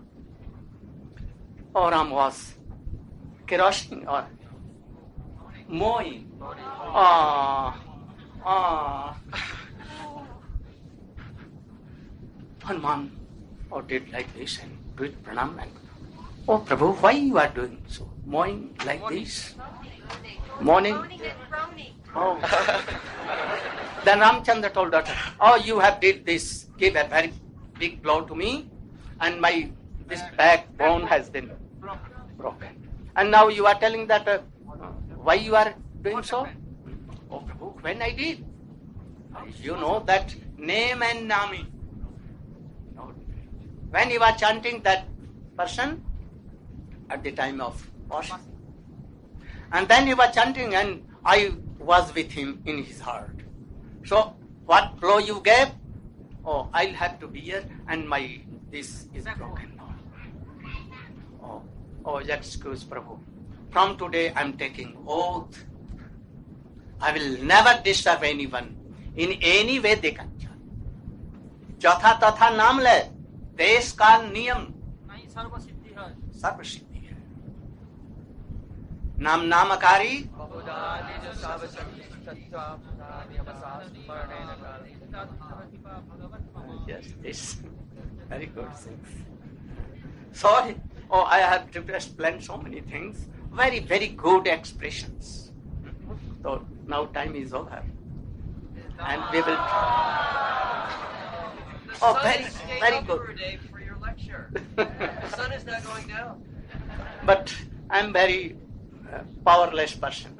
Ram was kerosene or mowing. Hanuman did like this and do it pranam and Prabhu, why you are doing so? Mowing like this? Mourning? Oh. Then Ramchandra told daughter, you have did this, give a very big blow to me, and this backbone has been broken. And now you are telling that why you are doing so? Prabhu, when I did? You know that name and nami. When he was chanting that person at the time of washing. And then he was chanting and I was with him in his heart. So what blow you gave? I'll have to bear and this is broken now. Excuse Prabhu. From today I'm taking oath. I will never disturb anyone in any way they can. Jatha tatha naam le. देश का नियम सर्वसिद्धि है. नाम नामकारी yes, this very good things. Sorry, I have to explain so many things. Very, very good expressions. So now time is over, and we will. Very, very good. For a day for your lecture. The sun is not going down. But I'm very powerless person.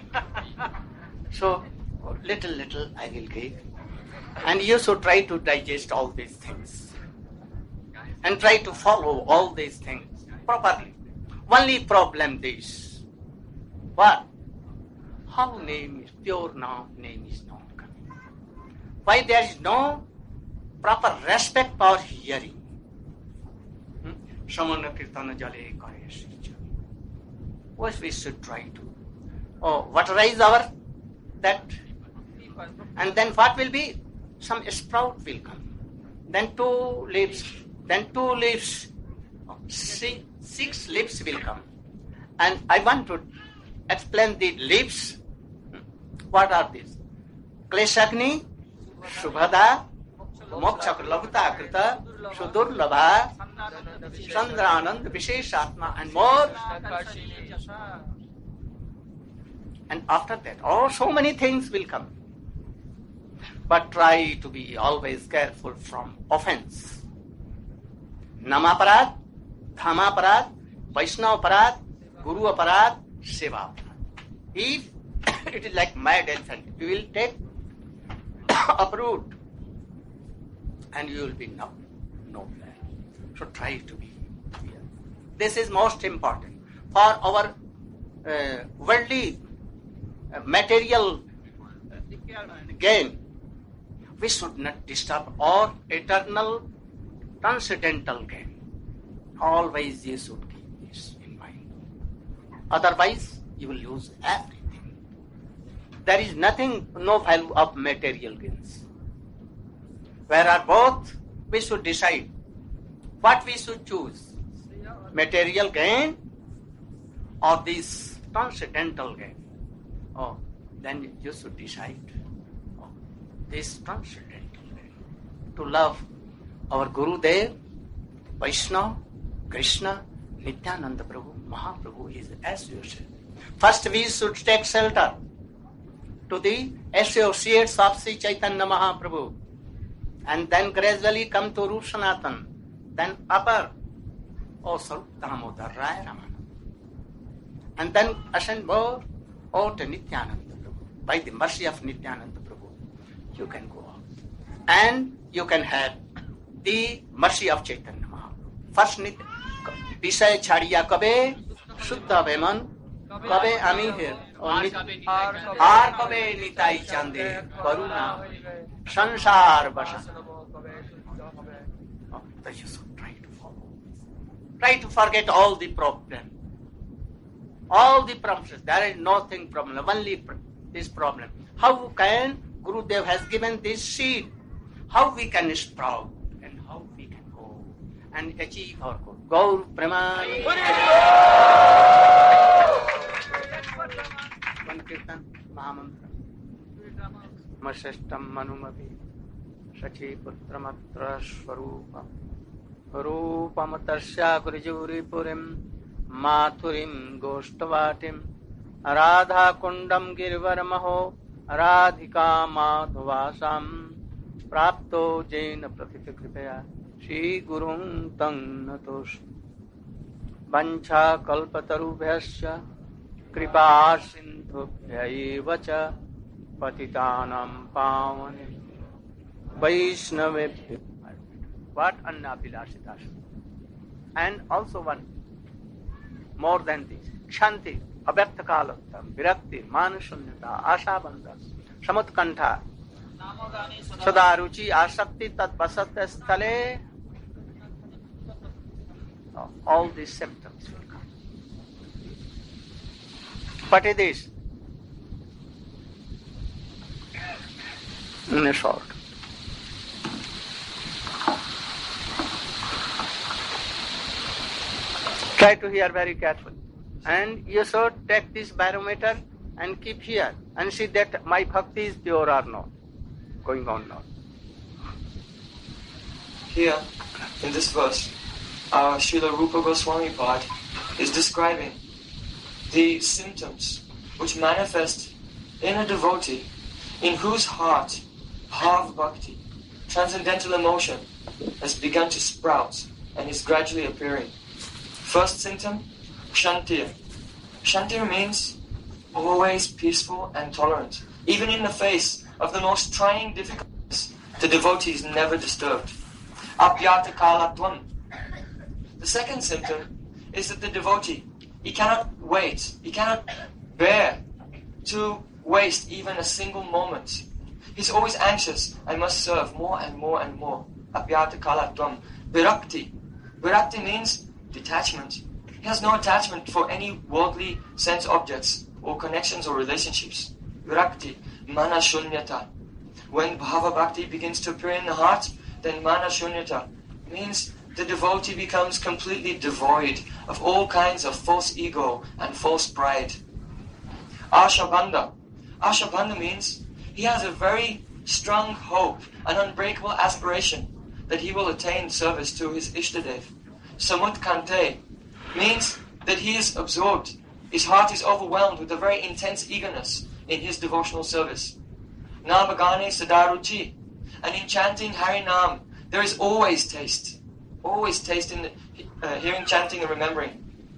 So little I will give, and you should try to digest all these things and try to follow all these things properly. Only problem this: what? How pure name is not coming? Why there is no proper respect for hearing? Samana kirtana jale kare sricha. What we should try to? Waterize our that, and then what will be? Some sprout will come. Then 2 leaves. Then 2 leaves. 6 leaves will come. And I want to explain the leaves. What are these? Kleshagni, Shubhada, Moksha Labhuta Krita, Sudurlabha, Chandranand, Visheshatma, and more. And after that, so many things will come. But try to be always careful from offense. Namaparad, Dhamaparad, Vaishnavaparad, Guru Aparad, Seva Aparad. If it is like mad elephant, you will take uproot and you will be nowhere. So try to be here. This is most important for our worldly material gain. We should not disturb our eternal transcendental gain. Always you should keep this in mind. Otherwise, you will lose everything. There is nothing, no value of material gains. Whereas both, we should decide what we should choose. Material gain or this transcendental gain. Then you should decide this transcendental gain. To love our Gurudev, Vaishnava, Krishna, Nityananda Prabhu, Mahaprabhu is as usual. First we should take shelter to the associates of Sri Chaitanya Mahaprabhu, and then gradually come to Rup Sanatan, then upper, also Damodar Raya Ramana, and then ascend more to Nityananda Prabhu. By the mercy of Nityananda Prabhu, you can go on. And you can have the mercy of Chaitanya Mahaprabhu. First, Visay Chadiya Kabe, Shuddha Veman, Kabe Ami here. Ar Kabe Nitai Chande, Karuna, Sansar Basa. You should try to follow. Try to forget all the problems. All the problems. There is nothing problem. Only this problem. How can Gurudev has given this seed? How we can sprout and how we can go and achieve our goal. Gaur Preman. One Kirtan Mahamantra. Masestam Manumavi Sachi Putramatra Swarupa Rupamatasya Gurjuri Purim Mathurim Goshtavatim Radha Kundam Girvaramaho Radhika Madhuvasam Prapto Jaina Prathita Kripaya Shri Gurung Tang Natos Vancha Kalpatarubhyasya Kripa Sindhubhyaivacha Patitanam Pavane Vaishnavebhyo. What Annabhilashitas. And also one more than this. Kshanti, Abhyakta Kalattam, Virakti, Manashunyata, Ashabandha, Samutkantha, Sadaruchi, Asakti, Tat Basata Stale. All these symptoms will come. What is this? In a short. Try to hear very carefully. And you should take this barometer and keep here and see that my bhakti is pure or not. Going on now. Here, in this verse, our Srila Rupa Goswami Pad is describing the symptoms which manifest in a devotee in whose heart bhav bhakti, transcendental emotion, has begun to sprout and is gradually appearing. First symptom, Kshantiya. Kshantiya means always peaceful and tolerant. Even in the face of the most trying difficulties, the devotee is never disturbed. Apyata kalatvam. The second symptom is that the devotee, he cannot wait, he cannot bear to waste even a single moment. He's always anxious, I must serve more and more and more. Apyata kalatvam. Virakti. Virakti means detachment. He has no attachment for any worldly sense objects or connections or relationships. Virakti, mana shunyata. When bhava bhakti begins to appear in the heart, then mana shunyata means the devotee becomes completely devoid of all kinds of false ego and false pride. Ashabandha. Ashabandha means he has a very strong hope, an unbreakable aspiration that he will attain service to his Ishtadev. Samutkante means that he is absorbed. His heart is overwhelmed with a very intense eagerness in his devotional service. Namagane Sadaruchi. And in chanting Harinam, there is always taste. Always taste in the, hearing, chanting and remembering.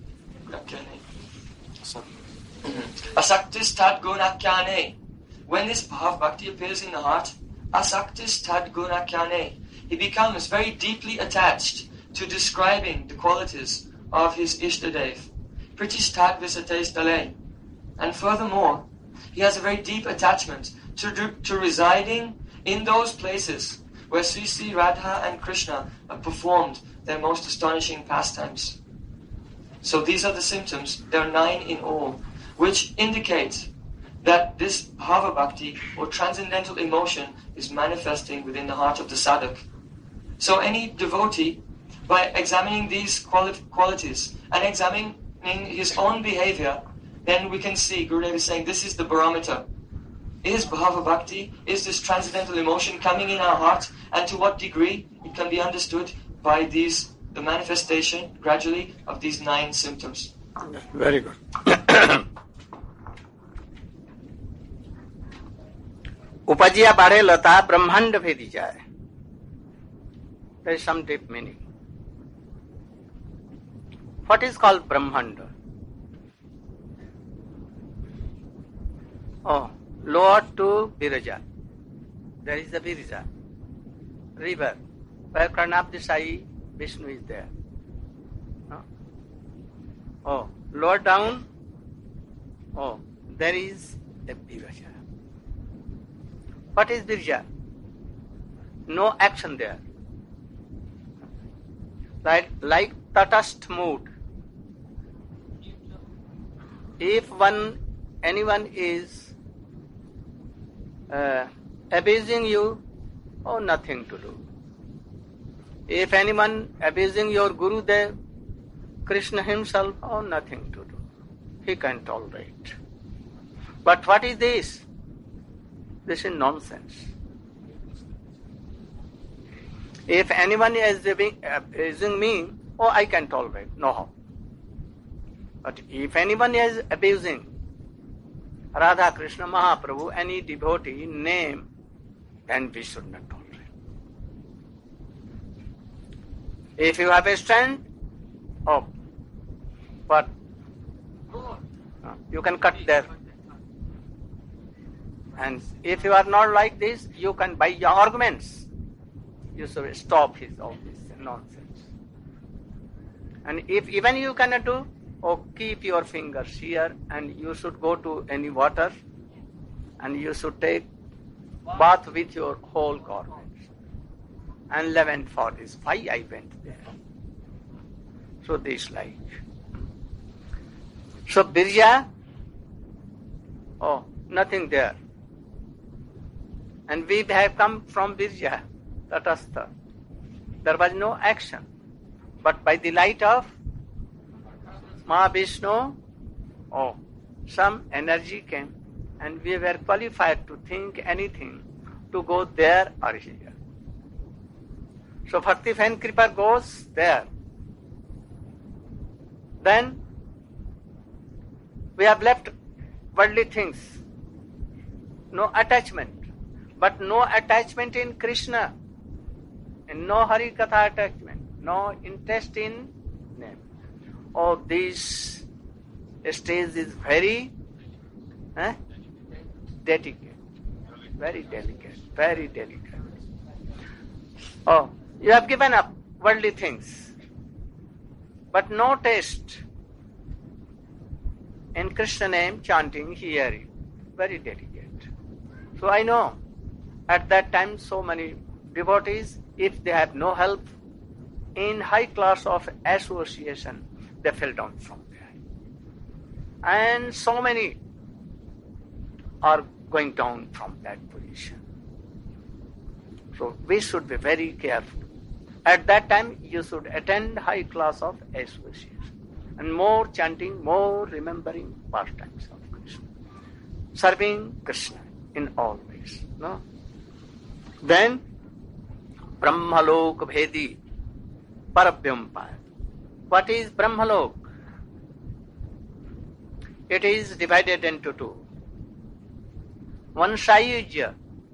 Asaktis tad gunakyane. When this bhav bhakti appears in the heart, asaktis tad gunakyane, he becomes very deeply attached to describing the qualities of his Ishtadev. Pritishtat visates dale. And furthermore, he has a very deep attachment to residing in those places where Sri Sri Radha and Krishna have performed their most astonishing pastimes. So these are the symptoms, there are 9 in all, which indicate that this bhava bhakti or transcendental emotion is manifesting within the heart of the sadhak. So any devotee, by examining these qualities and examining his own behavior, then we can see, Gurudev is saying, this is the barometer. Is bhava bhakti, is this transcendental emotion coming in our heart, and to what degree it can be understood by the manifestation, gradually, of these 9 symptoms. Very good. उपजिया बाढ़े लता ब्रह्मांड भेदी जाए. There is some deep meaning. What is called Brahmanda? Oh, lower to Viraja. There is a Viraja river where Pranab Sai Vishnu is there. Oh, lower down. Oh, there is a Viraja. What is Viraja? No action there. Like tatast mood. If anyone is abusing you, oh, nothing to do. If anyone abusing your Gurudev, Krishna himself, oh, nothing to do. He can tolerate. But what is this? This is nonsense. If anyone is abusing me, oh, I can tolerate. No harm. But if anyone is abusing Radha, Krishna, Mahaprabhu, any devotee name, then we should not tolerate. If you have a strength, oh, but you can cut there. And if you are not like this, you can by your arguments, you should stop all this nonsense. And if even you cannot do, oh, keep your fingers here and you should go to any water and you should take bath with your whole garments and lament for this. Why I went there? So this like. So Birja, oh, nothing there. And we have come from Birja, Tatastha. There was no action. But by the light of Mahavishnu, oh, some energy came and we were qualified to think anything, to go there or here. So Bhakti Fan Kripa goes there. Then we have left worldly things. No attachment. But no attachment in Krishna. And no Hari Katha attachment. No interest in name. Oh, this stage is very delicate. Very delicate. Very delicate. Oh, you have given up worldly things. But no taste in Krishna name chanting, hearing. Very delicate. So I know at that time so many devotees, if they have no help in high class of association, they fell down from there. And so many are going down from that position. So we should be very careful. At that time you should attend high class of association. And more chanting, more remembering pastimes of Krishna. Serving Krishna in all ways. No? Then Brahmalok Bhedi Parabhyampa. What is Brahmalok? It is divided into two. One Sayujya.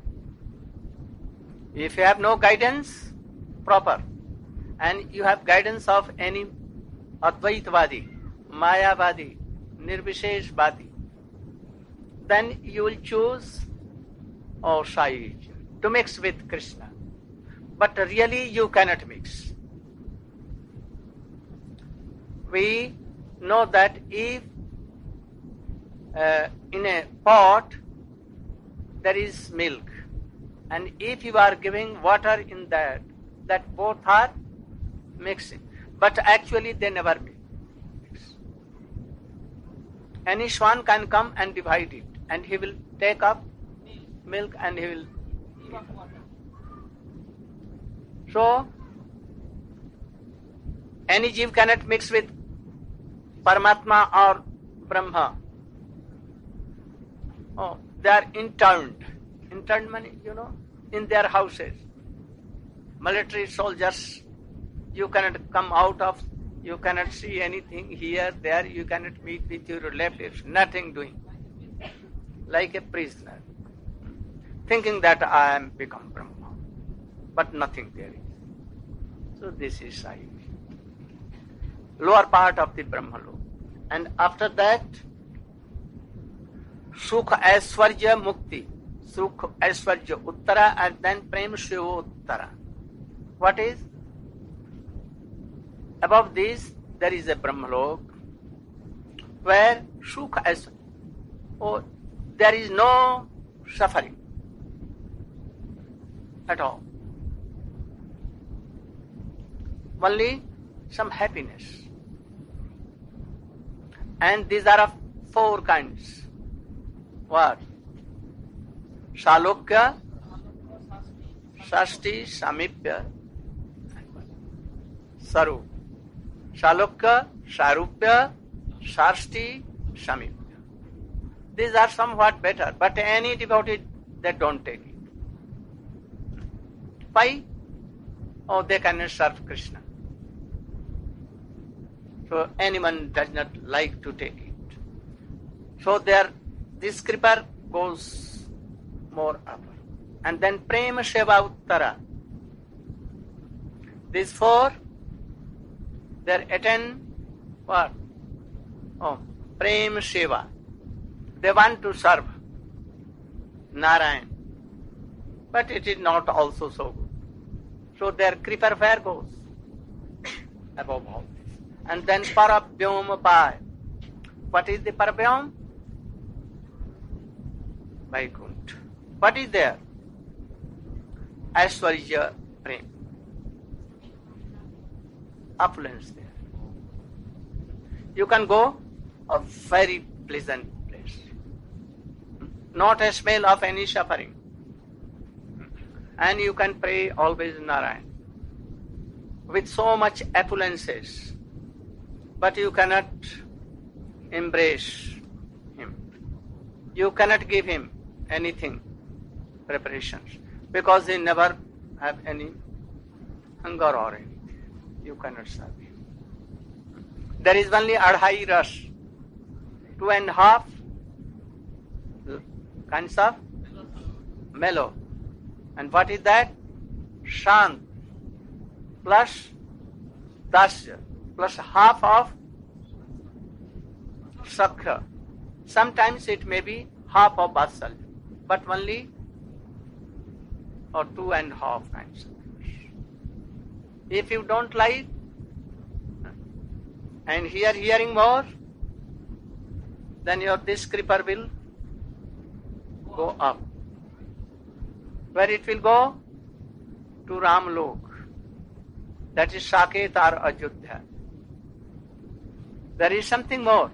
If you have no guidance proper, and you have guidance of any Advaitvadi, Mayavadi, Nirvisheshvadi, then you will choose Sayujya to mix with Krishna. But really you cannot mix. We know that if in a pot there is milk, and if you are giving water in that both are mixing. But actually they never mix. Any swan can come and divide it, and he will take up milk and he will eat. So, any jiv cannot mix with Paramatma or Brahma. Oh, they are interned. Interned means, in their houses. Military soldiers, you cannot come out of, you cannot see anything here, there, you cannot meet with your relatives, nothing doing. Like a prisoner. thinking that I am become Brahma, but nothing there is. So this is I. Lower part of the Brahma Lok. And after that, Sukha Aishwarya Mukti, Sukha Aishwarya Uttara, and then Prem Shiva Uttara. What is? Above this, there is a Brahma Lok where Sukha Aishwarya, there is no suffering at all. Only some happiness. And these are of four kinds. What? Shalokya, Shasti, Samipya, Sarup. Shalokya, Sarupya, Shasti, Samipya. These are somewhat better, but any devotee, they don't take it. Why? Oh, they cannot serve Krishna. So anyone does not like to take it. So this kripa goes more upper. And then Prema Seva Uttara. These four, they attain what? Oh, Prema Seva. They want to serve Narayan. But it is not also so good. So their kripa where goes? Above all this. And then Parabhyom Pai. What is the Parabhyom? Vaikuntha. What is there? Aishwarya Prem. Affluence there. You can go a very pleasant place. Not a smell of any suffering. And you can pray always Narayan. With so much appulences. But you cannot embrace him. You cannot give him anything, preparations, because he never have any hunger or anything. You cannot serve him. There is only Adhai Ras, 2.5 kinds of mellow. And what is that? Shant plus Dasya plus half of Sakha. Sometimes it may be half of Vatsalya, but only or 2.5 kinds of fish. If you don't like and hearing more, then your this kripa will go up. Where it will go? To Ramlok. That is Saket or Ajodhya. There is something more.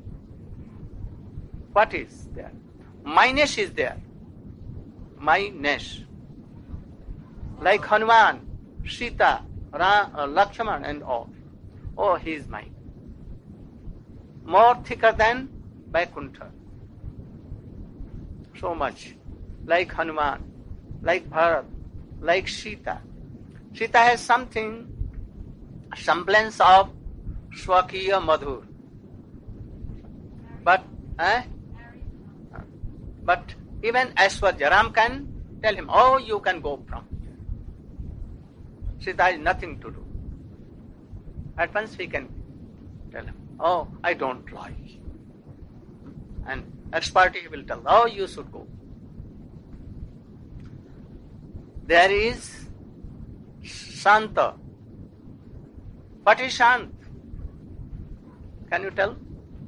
What is there? Minus is there. Minus. Like Hanuman, Sita, Lakshman and all. Oh, he is mine. More thicker than Vaikuntha. So much. Like Hanuman, like Bharat, like Sita. Sita has something, semblance of Swakiya Madhur. But even Aishwarya, Ram can tell him, oh, you can go from here. Sita has nothing to do. At once he can tell him, oh, I don't like. And expertly he will tell, oh, you should go. There is Shanta. What is Shant? Can you tell?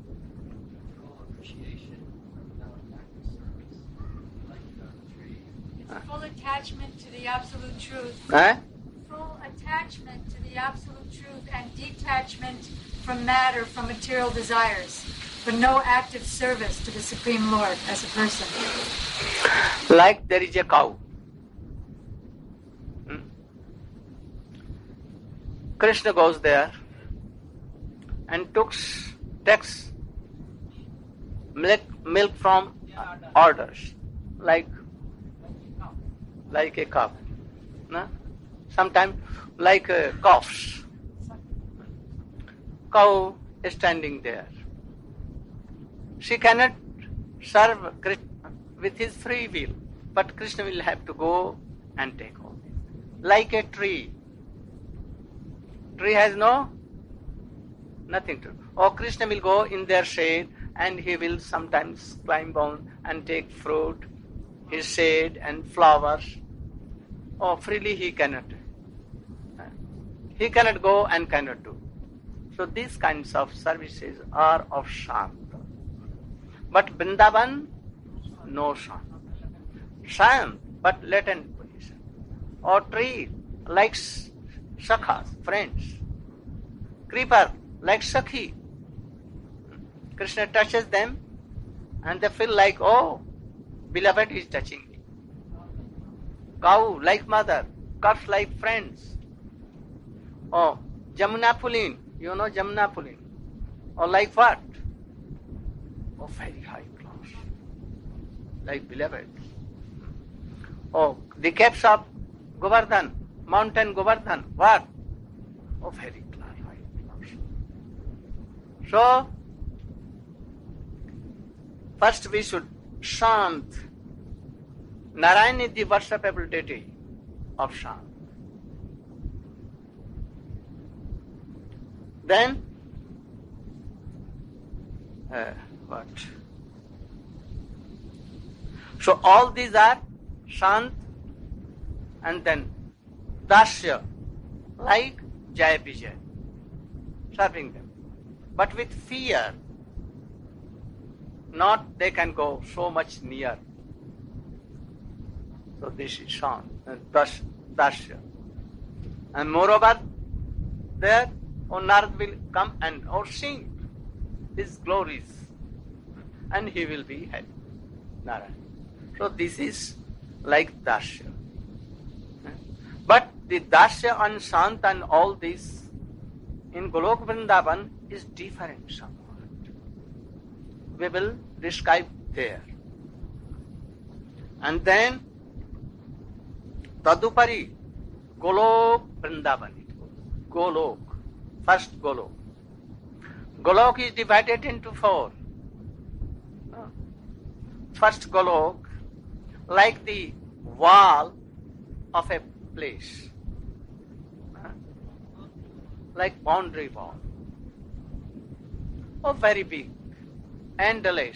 Full attachment to the absolute truth. Full attachment to the absolute truth and detachment from matter, from material desires, but no active service to the Supreme Lord as a person. Like there is a cow. Krishna goes there and takes milk from orders, like a cow. No? Sometimes like calves. Cow is standing there. She cannot serve Krishna with his free will. but Krishna will have to go and take all this. Like a tree. Tree has nothing to do. Or Krishna will go in their shade and he will sometimes climb down and take fruit, his shade and flowers. Or freely he cannot. He cannot go and cannot do. So these kinds of services are of Shanta. But Vrindavan, no Shanta. Shant, but latent position. Or tree, like Sakhas, friends. Creeper, like Sakhi. Krishna touches them and they feel like, oh, beloved is touching me. Cow, like mother. Calf, like friends. Oh, Jamuna Pulin, you know Jamuna Pulin. Or like what? Oh, very high class. Like beloved. Oh, the caves of Govardhan, mountain Govardhan. What? Oh, very high class. So, first we should Shant. Narayan is the worshipable deity of Shant. Then, what? So all these are Shant and then Dasya, like Jaya Vijay, serving them. But with fear, not they can go so much near. So this is Shant and Dasya. And moreover, there, Narad will come and or sing his glories and he will be happy. Narayan. So this is like Dasya. But the Dasya and Shant and all this in Golok Vrindavan is different somewhat. We will describe there. And then Tadupari, Golok Vrindavan. Golok. First Golok. Golok is divided into 4. First Golok, like the wall of a place, like boundary wall. Oh, very big, endless.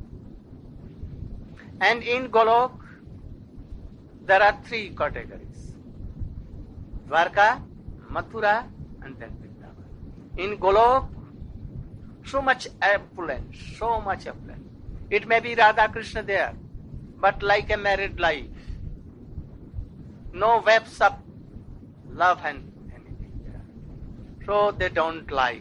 And in Golok, there are 3 categories. Dwarka, Mathura, and then Vrindavan. In Golok, so much affluence, so much affluence. It may be Radha Krishna there, but like a married life. No webs of love and anything there. So they don't like.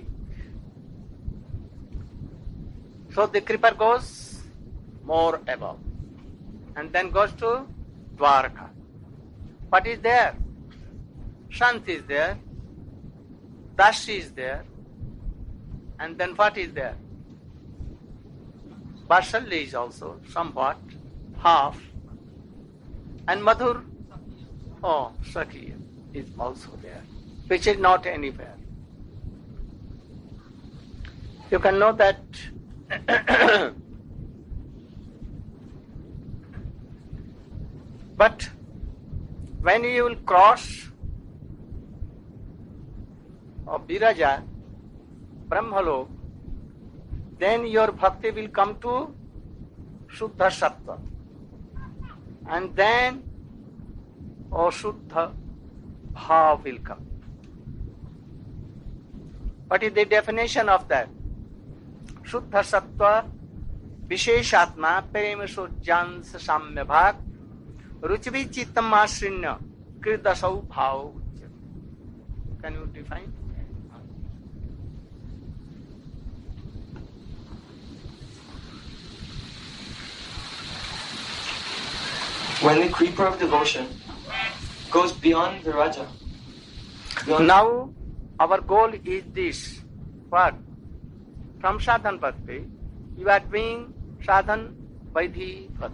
So the creeper goes more above. And then goes to Dwarka. What is there? Shant is there. Dashi is there. And then what is there? Vatsalya is also somewhat, half. And Madhur, Sakhi is also there, which is not anywhere. You can know that but when you will cross Viraja, Brahmalok, then your bhakti will come to Shuddha Sattva. And then Shuddha Bhav will come. What is the definition of that? Shuddha Sattva Visheshatma Prema Sujjans Samya Bhag Ruchvi Chittam Asrinya Kirdasau Bhav. Can you define? When the creeper of devotion goes beyond Viraja. Now our goal is this. What? From sadhan bhakti, you are doing sadhan vaidhi bhakti.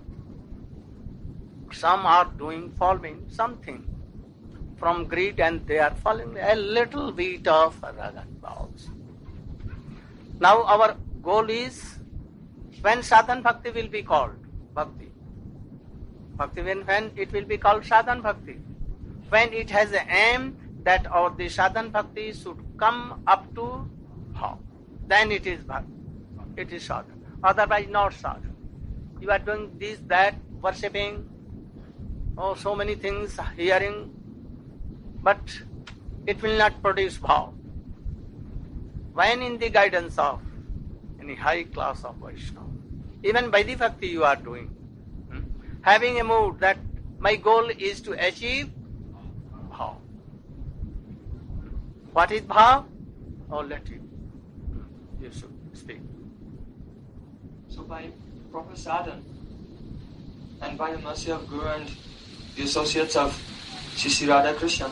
Some are following something from greed and they are following a little bit of raga also. Now our goal is when sadhan bhakti will be called bhakti. Bhakti when it will be called sadhan bhakti. When it has an aim that the sadhan bhakti should come up to bhav, then it is bhakti. It is sadhan. Otherwise not sadhan. You are doing this, that, worshipping, so many things, hearing, but it will not produce bhav. When in the guidance of any high class of Vaishnava, even Vaidhi Bhakti you are doing, having a mood that my goal is to achieve bhav. What is bhav? Let you should speak. So by proper sadhana and by the mercy of Guru and the associates of Sri Radha Krishna,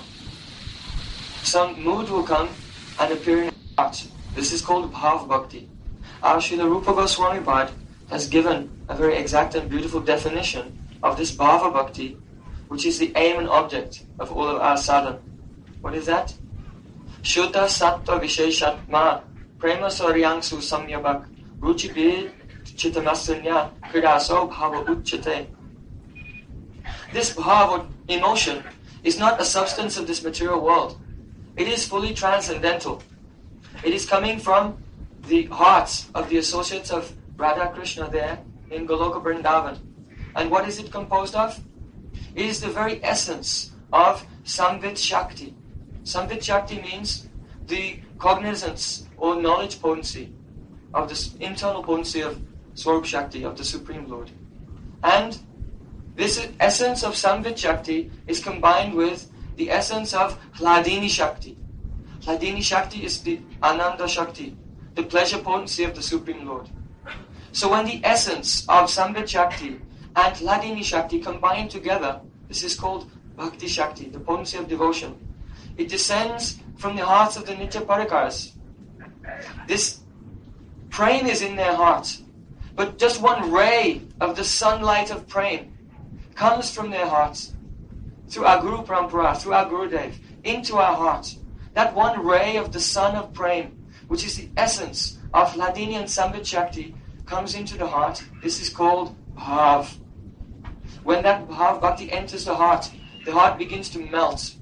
some mood will come and appear in our hearts. This is called Bhav Bhakti. Our Srila Rupa Goswami Pad has given a very exact and beautiful definition of this Bhava Bhakti, which is the aim and object of all of our sadhana. What is that? Shuddha Sattva Visheshatma Prema Saryangsu Samyabhak Ruchi Bid Chitamasanya Kridaso Bhava Uchate. This bhava, emotion, is not a substance of this material world. It is fully transcendental. It is coming from the hearts of the associates of Radha Krishna there in Goloka Vrindavan. And what is it composed of? It is the very essence of Samvit Shakti. Samvit Shakti means the cognizance or knowledge potency of the internal potency of Swarup Shakti, of the Supreme Lord. And this essence of Samvit Shakti is combined with the essence of Hladini Shakti. Hladini Shakti is the Ananda Shakti, the pleasure potency of the Supreme Lord. So when the essence of Samvit Shakti and Hladini Shakti combine together, this is called Bhakti Shakti, the potency of devotion. It descends from the hearts of the Nitya Parikaras. This prema is in their hearts, but just one ray of the sunlight of prema comes from their hearts through our Guru Parampara, through our Gurudev, into our hearts. That one ray of the sun of prema, which is the essence of Hladini and Samvit Shakti, comes into the heart. This is called Bhav. When that Bhav Bhakti enters the heart begins to melt.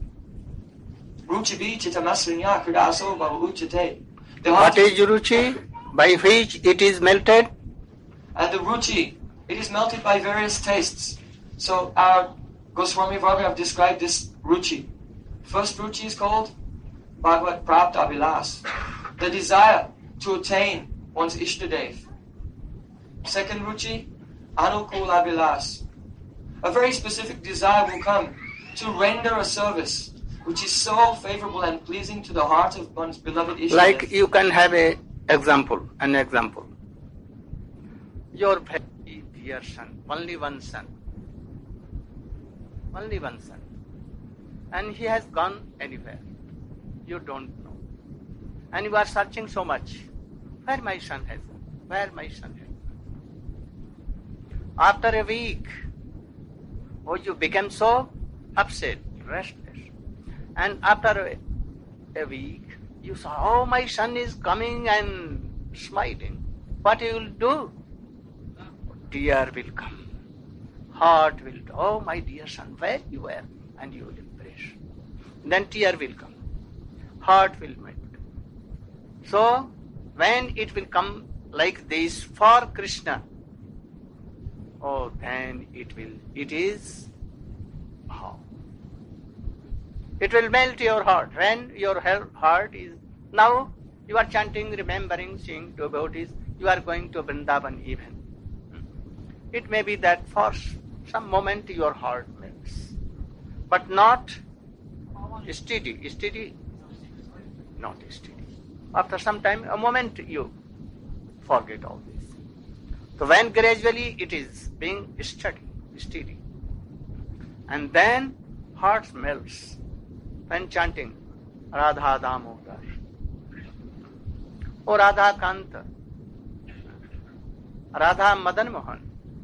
Ruchi chitamasrinya kridaso bhava uchate. What is Ruchi? By which it is melted? And the Ruchi, it is melted by various tastes. So our Goswami Varga have described this Ruchi. First Ruchi is called Bhagavad Prapta Vilas, the desire to attain one's Ishtadev. Second Ruchi, Anukula Vilas. A very specific desire will come to render a service which is so favorable and pleasing to the heart of one's beloved Ishtadev. Like you can have an example. Your very dear son, only one son. And he has gone anywhere. You don't know. And you are searching so much. Where my son has gone? After a week, you became so upset, restless. And after a week, you saw, my son is coming and smiling. What you will do? Tear will come. Heart will, my dear son, where you were? And you will embrace. Then tear will come. Heart will melt. So, when it will come like this for Krishna, then it is bhav. It will melt your heart. When your heart is, now you are chanting, remembering, seeing devotees, you are going to Vrindavan even. It may be that for some moment your heart melts, but not steady, not steady. After some time, a moment you forget all this. So when gradually it is being steady, and then heart melts when chanting Radha Damodar, or Radha Kanta, Radha Madan Mohan,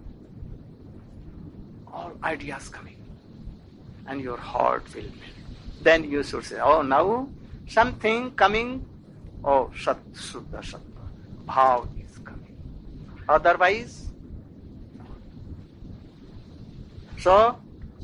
all ideas coming, and your heart will melt. Then you should say, now something coming, Shuddha Sattva, Bhav is coming. Otherwise, So,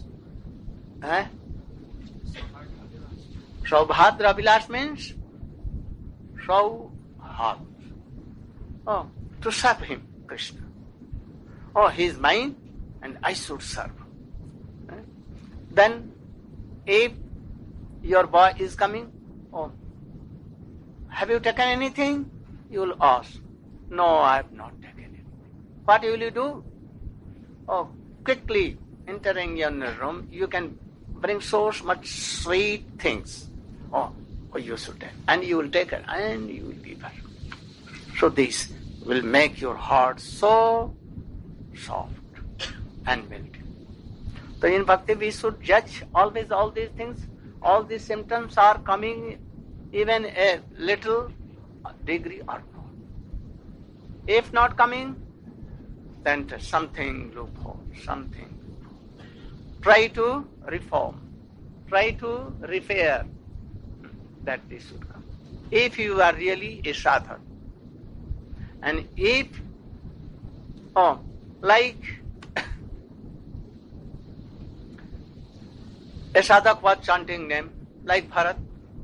Saubhadra Vilas means Saubhadra. Oh, to serve him, Krishna. Oh, he is mine and I should serve. Then, if your boy is coming, oh, have you taken anything? You will ask, no, I have not taken anything. What will you do? Oh, quickly entering your room, you can bring so much sweet things. Oh, you should take. And you will take it and you will give her. So this will make your heart so soft and melting. So in bhakti we should judge always all these things. All these symptoms are coming even a little degree or not. If not coming, then something loophole, something. Try to reform, try to repair that this should come. If you are really a sadhak, and if, like a sadhak was chanting name, like Bharat,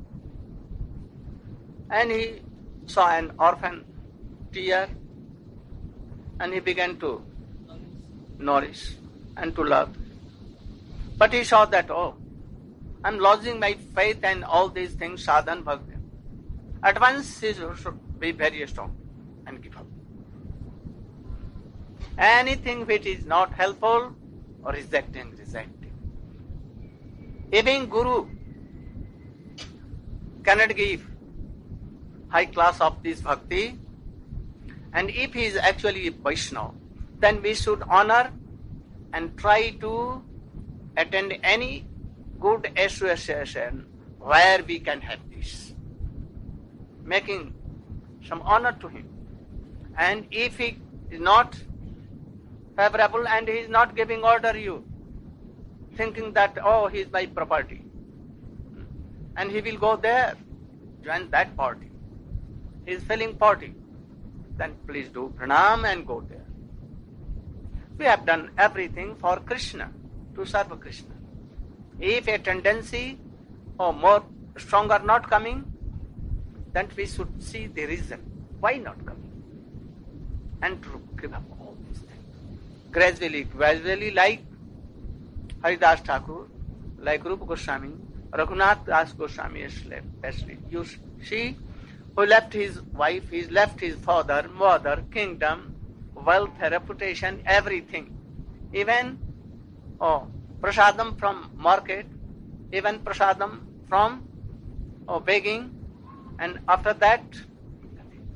and he saw an orphan tear, and he began to nourish and to love. But he saw that, I'm losing my faith and all these things, sadhan bhakti. At once he should be very strong and give up. Anything which is not helpful or rejecting. Even Guru cannot give high class of this bhakti, and if he is actually a Vaishnava, then we should honor and try to attend any good association where we can have this, making some honor to him. And if he is not favorable and he is not giving order you, thinking that, he is my property, and he will go there, join that party, he is feeling party, then please do pranam and go there. We have done everything for Krishna, to serve Krishna. If a tendency or more stronger not coming, then we should see the reason why not coming, and to give up all these things. Gradually, like Haridas Thakur, like Rupa Goswami, Raghunath Das Goswami especially. You see, who left his wife, he left his father, mother, kingdom, wealth, reputation, everything. Even prasadam from market, even prasadam from begging, and after that, nothing.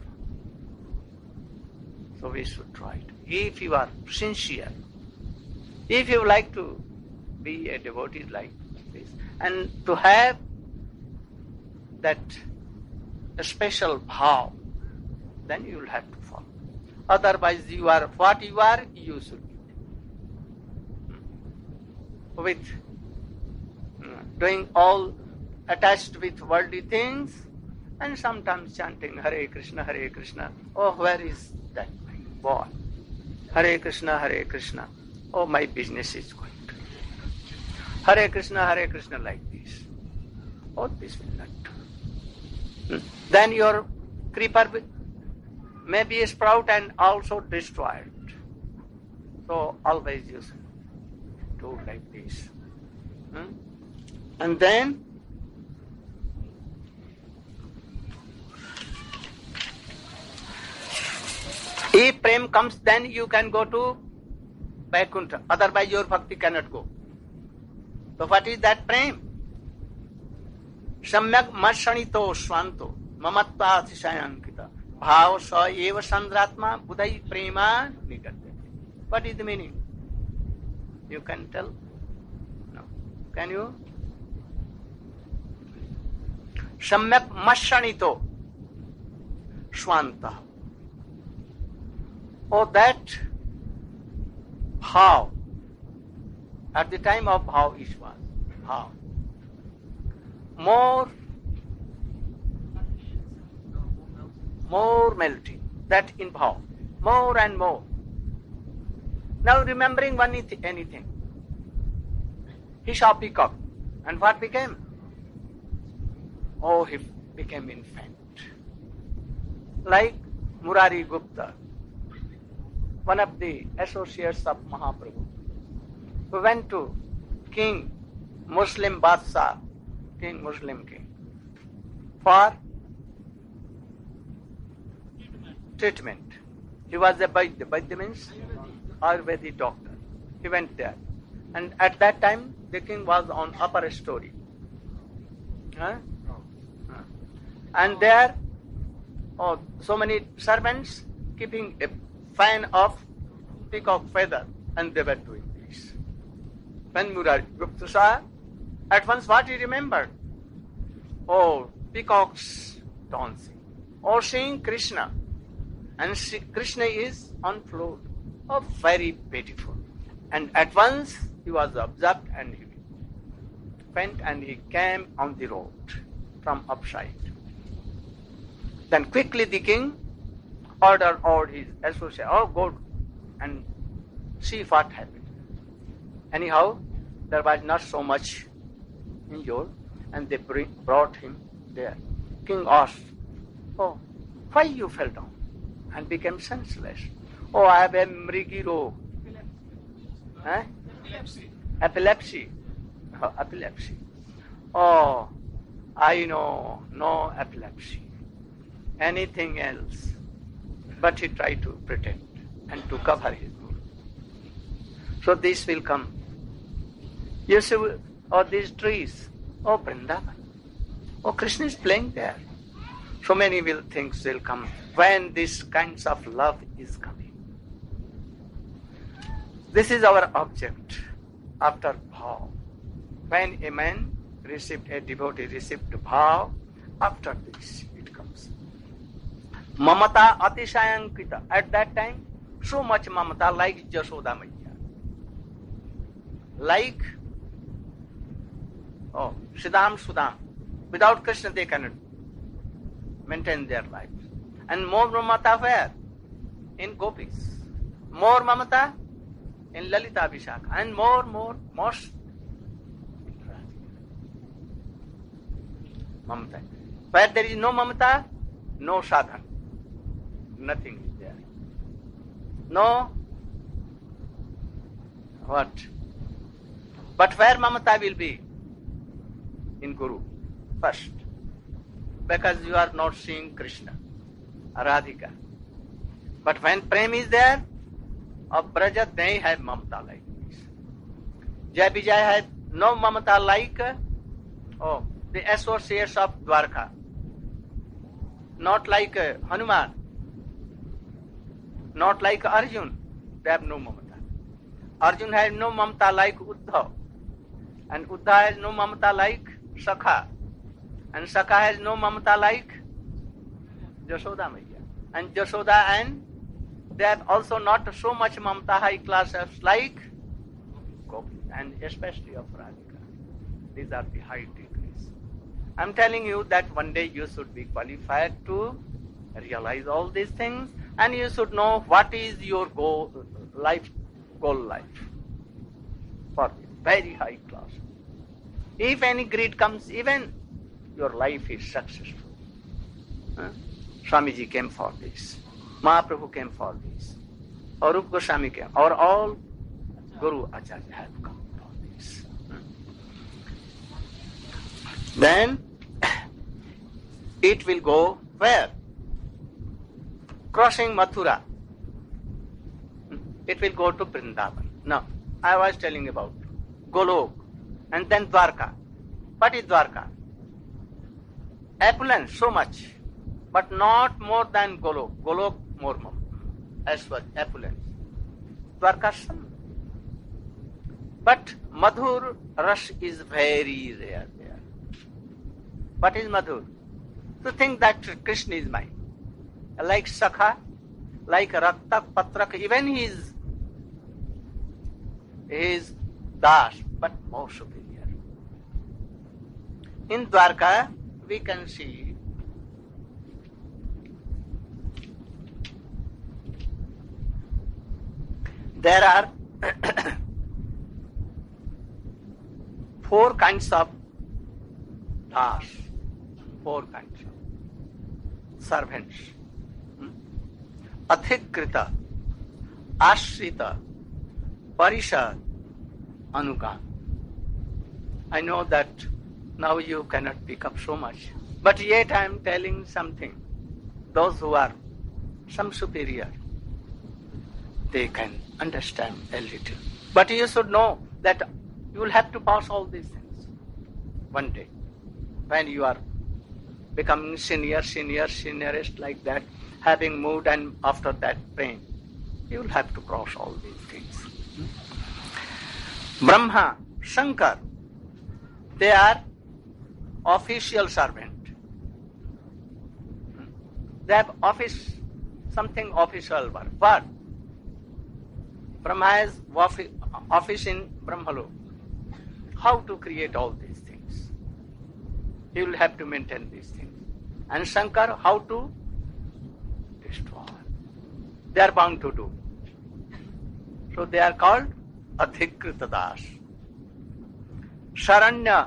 So we should try it. If you are sincere, if you like to be a devotee like this, and to have that special bhav, then you will have to follow. Otherwise, you are what you are, you should be. With doing all attached with worldly things, and sometimes chanting Hare Krishna, Hare Krishna. Oh, where is that boy? Hare Krishna, Hare Krishna. Oh, my business is going to. Hare Krishna like this. Oh, this will not do. Then your creeper may be a sprout and also destroyed. So always you do like this. And then if prem comes, then you can go to Vaikuntha. Otherwise your bhakti cannot go. So what is that prem? Samyak mashanito swanto mamatva athishayankita bhav sa eva sandratma budai prema nigatyate. What is the meaning? You can tell? No. Can you? Samyak mashanito swanta. Oh, that bhav. At the time of bhav Ishwas, bhav. More melting, that in bhav, more and more. Now remembering anything, He saw peacock. And what became? Oh, he became infant. Like Murari Gupta, one of the associates of Mahaprabhu, who went to King Muslim Badshah, King Muslim King, for treatment. He was a Vaidya. Vaidya means Ayurvedic doctor. He went there. And at that time, the king was on upper story. And there, so many servants keeping a fan of peacock feather, and they were doing this. When Murari Gupta saw, at once what he remembered? Oh, peacocks dancing. Or seeing Krishna. And Krishna is on floor. Oh, very beautiful. And at once he was observed and he went and he came on the road from upside. Then quickly the king ordered all his associates, go and see what happened. Anyhow, there was not so much injured, and they brought him there. King asked, why you fell down and became senseless? I have a mrigi rog. Epilepsy. Epilepsy. I know, no epilepsy. Anything else. But he tried to pretend and to cover his guru. So this will come. You see, these trees, Vrindavan. Krishna is playing there. So many will think will come when this kinds of love is coming. This is our object after bhav. When a man a devotee received bhav, after this it comes. Mamata atishayankita. At that time, so much mamata like Jashoda Maiya. Like Siddham Sudam. Without Krishna they cannot maintain their lives. And more mamata where? In gopis. More mamata in Lalita Vishakha. And most mamata. Where there is no mamata, no sadhana. Nothing is there. No what? But where mamata will be? In Guru first. Because you are not seeing Krishna, Radhika. But when Prem is there, of Braja they have mamata like this. Jai Vijay had no mamata like the associates of Dwarka. Not like Hanuman. Not like Arjun. They have no mamata. Arjun has no mamata like Uddhav. And Uddhav has no mamata like Sakha. And Sakha has no mamata like Jashoda Maiya. And Jashoda and they have also not so much mamata high class as like Gopi. And especially of Radhika. These are the high degrees. I am telling you that one day you should be qualified to realize all these things, and you should know what is your goal life for the very high class. If any greed comes, even your life is successful. Swamiji came for this. Mahaprabhu came for this. Or Rupa Goswami came. Or all Guru Acharya have come for this. Then it will go where? Crossing Mathura. It will go to Vrindavan. Now, I was telling about Golok and then Dwarka. What is Dwarka? Opulence, so much, but not more than Golok. Golok more as well, opulence. Dwarka some. But Madhur Rash is very rare there. What is Madhur? To think that Krishna is mine. Like Sakha, like Raktak, Patrak, even he is Das, but more superior. In Dwarka, we can see there are four kinds of das, four kinds of servants. Adhikrita, Ashrita, Parishad, Anugan. I know that now you cannot pick up so much, but yet I am telling something. Those who are some superior, they can understand a little. But you should know that you will have to pass all these things one day. When you are becoming seniorest like that, having moved and after that pain, you will have to cross all these things. Brahma, Shankar, they are official servant. They have something official work. But Brahma has office in Brahmalok. How to create all these things? He will have to maintain these things. And Shankar, how to destroy? They are bound to do. So they are called Adhikrita Das. Sharanya,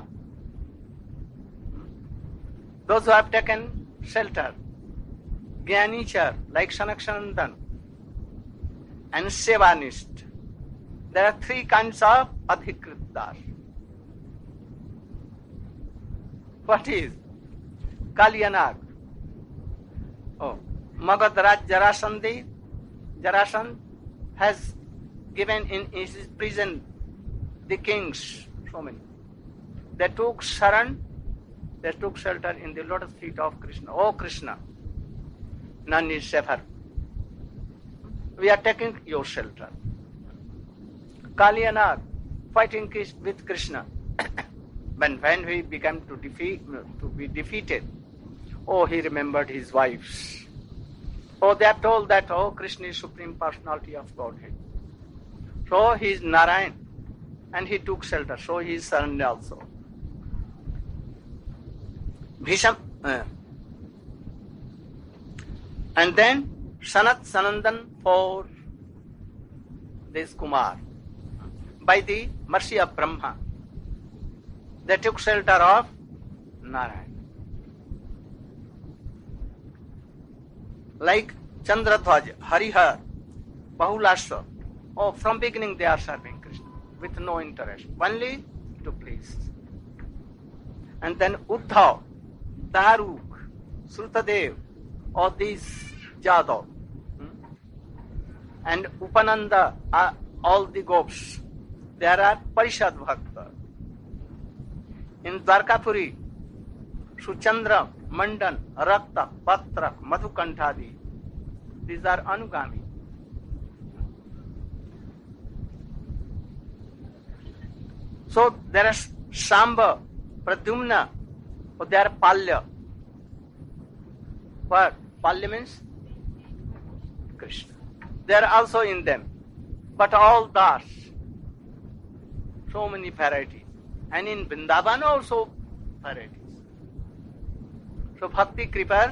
those who have taken shelter. Jnanichar, like Sanakshanandan, and Sevanist. There are three kinds of Adhikrita Das. What is? Kalyanag. Magadharaj Jarasandh has given in his prison the kings, so many. They took sharan, they took shelter in the lotus feet of Krishna. Oh Krishna, none is safer. We are taking your shelter. Kalyanag, fighting with Krishna. When he began to be defeated, he remembered his wives. They are told that, Krishna is Supreme Personality of Godhead. So he is Narayan, and he took shelter. So he is Saranya also. Bhisham, and then Sanat Sanandan for this Kumar. By the mercy of Brahma, they took shelter of Narayan. Like Chandradhwaj, Harihar, Bahulashva. From beginning they are serving Krishna with no interest, only to please. And then Uddhav, Daruk, Srutadev, all these Jadav, and Upananda, all the gopis, there are Parishad Bhakta. In Dwarkapuri, Suchandra, Mandan, Rakta, Patrak, Madhukantadi, these are Anugami. So there are Shamba, Pradyumna, they are Palya. What? Palya means Krishna. They are also in them. But all Das, so many varieties. And in Vrindavan also varieties. So Bhakti Kripa,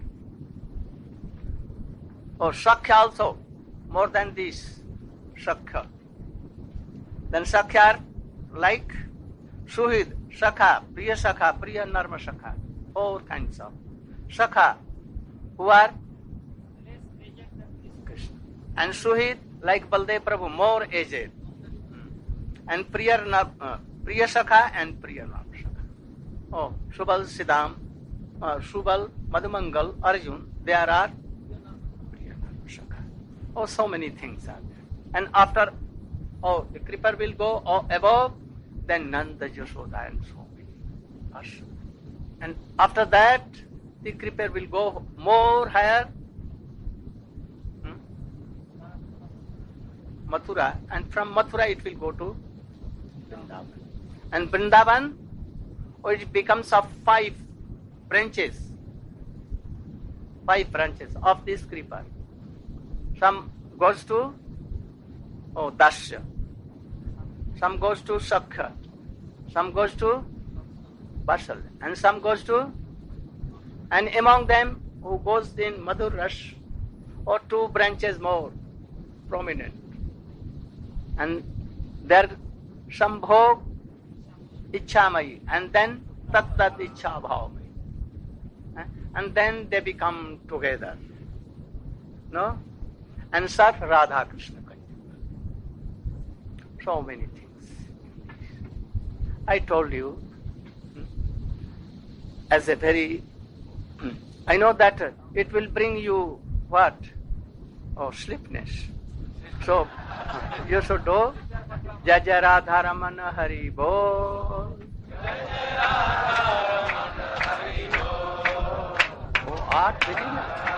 Sakhya also, more than this, Sakhya. Then Sakhya like Suhid, Sakha, Priya Narma Sakha, four kinds of Sakha, who are Krishna. And Suhid like Baldev Prabhu, more aged. And Priya Sakha and Priya Narma Sakha. Subal Siddham, Subal, Madhumangal, Arjun, there are Priya Narma Sakha. So many things are there. And after, the Kripa will go above, then Nanda, Yashoda and so many. And after that, the Kripa will go more higher, Mathura, and from Mathura it will go to Vrindavan. And Vrindavan, it becomes of 5 branches of this Kripa. Some goes to Dasya, some goes to Sakhya, some goes to Basal, and some goes to, and among them who goes in Madhur Rash, 2 branches more prominent. And there Shambhog Icchamayi, and then Tat Tat Ichcha Bhavamayi. And then they become together. No? And serve Radha Krishna. So many things. I told you, as a very, I know that it will bring you what? Oh, sleepiness. So, you should do Jai Jai Radha Ramana Hari Bol. Oh, art very much.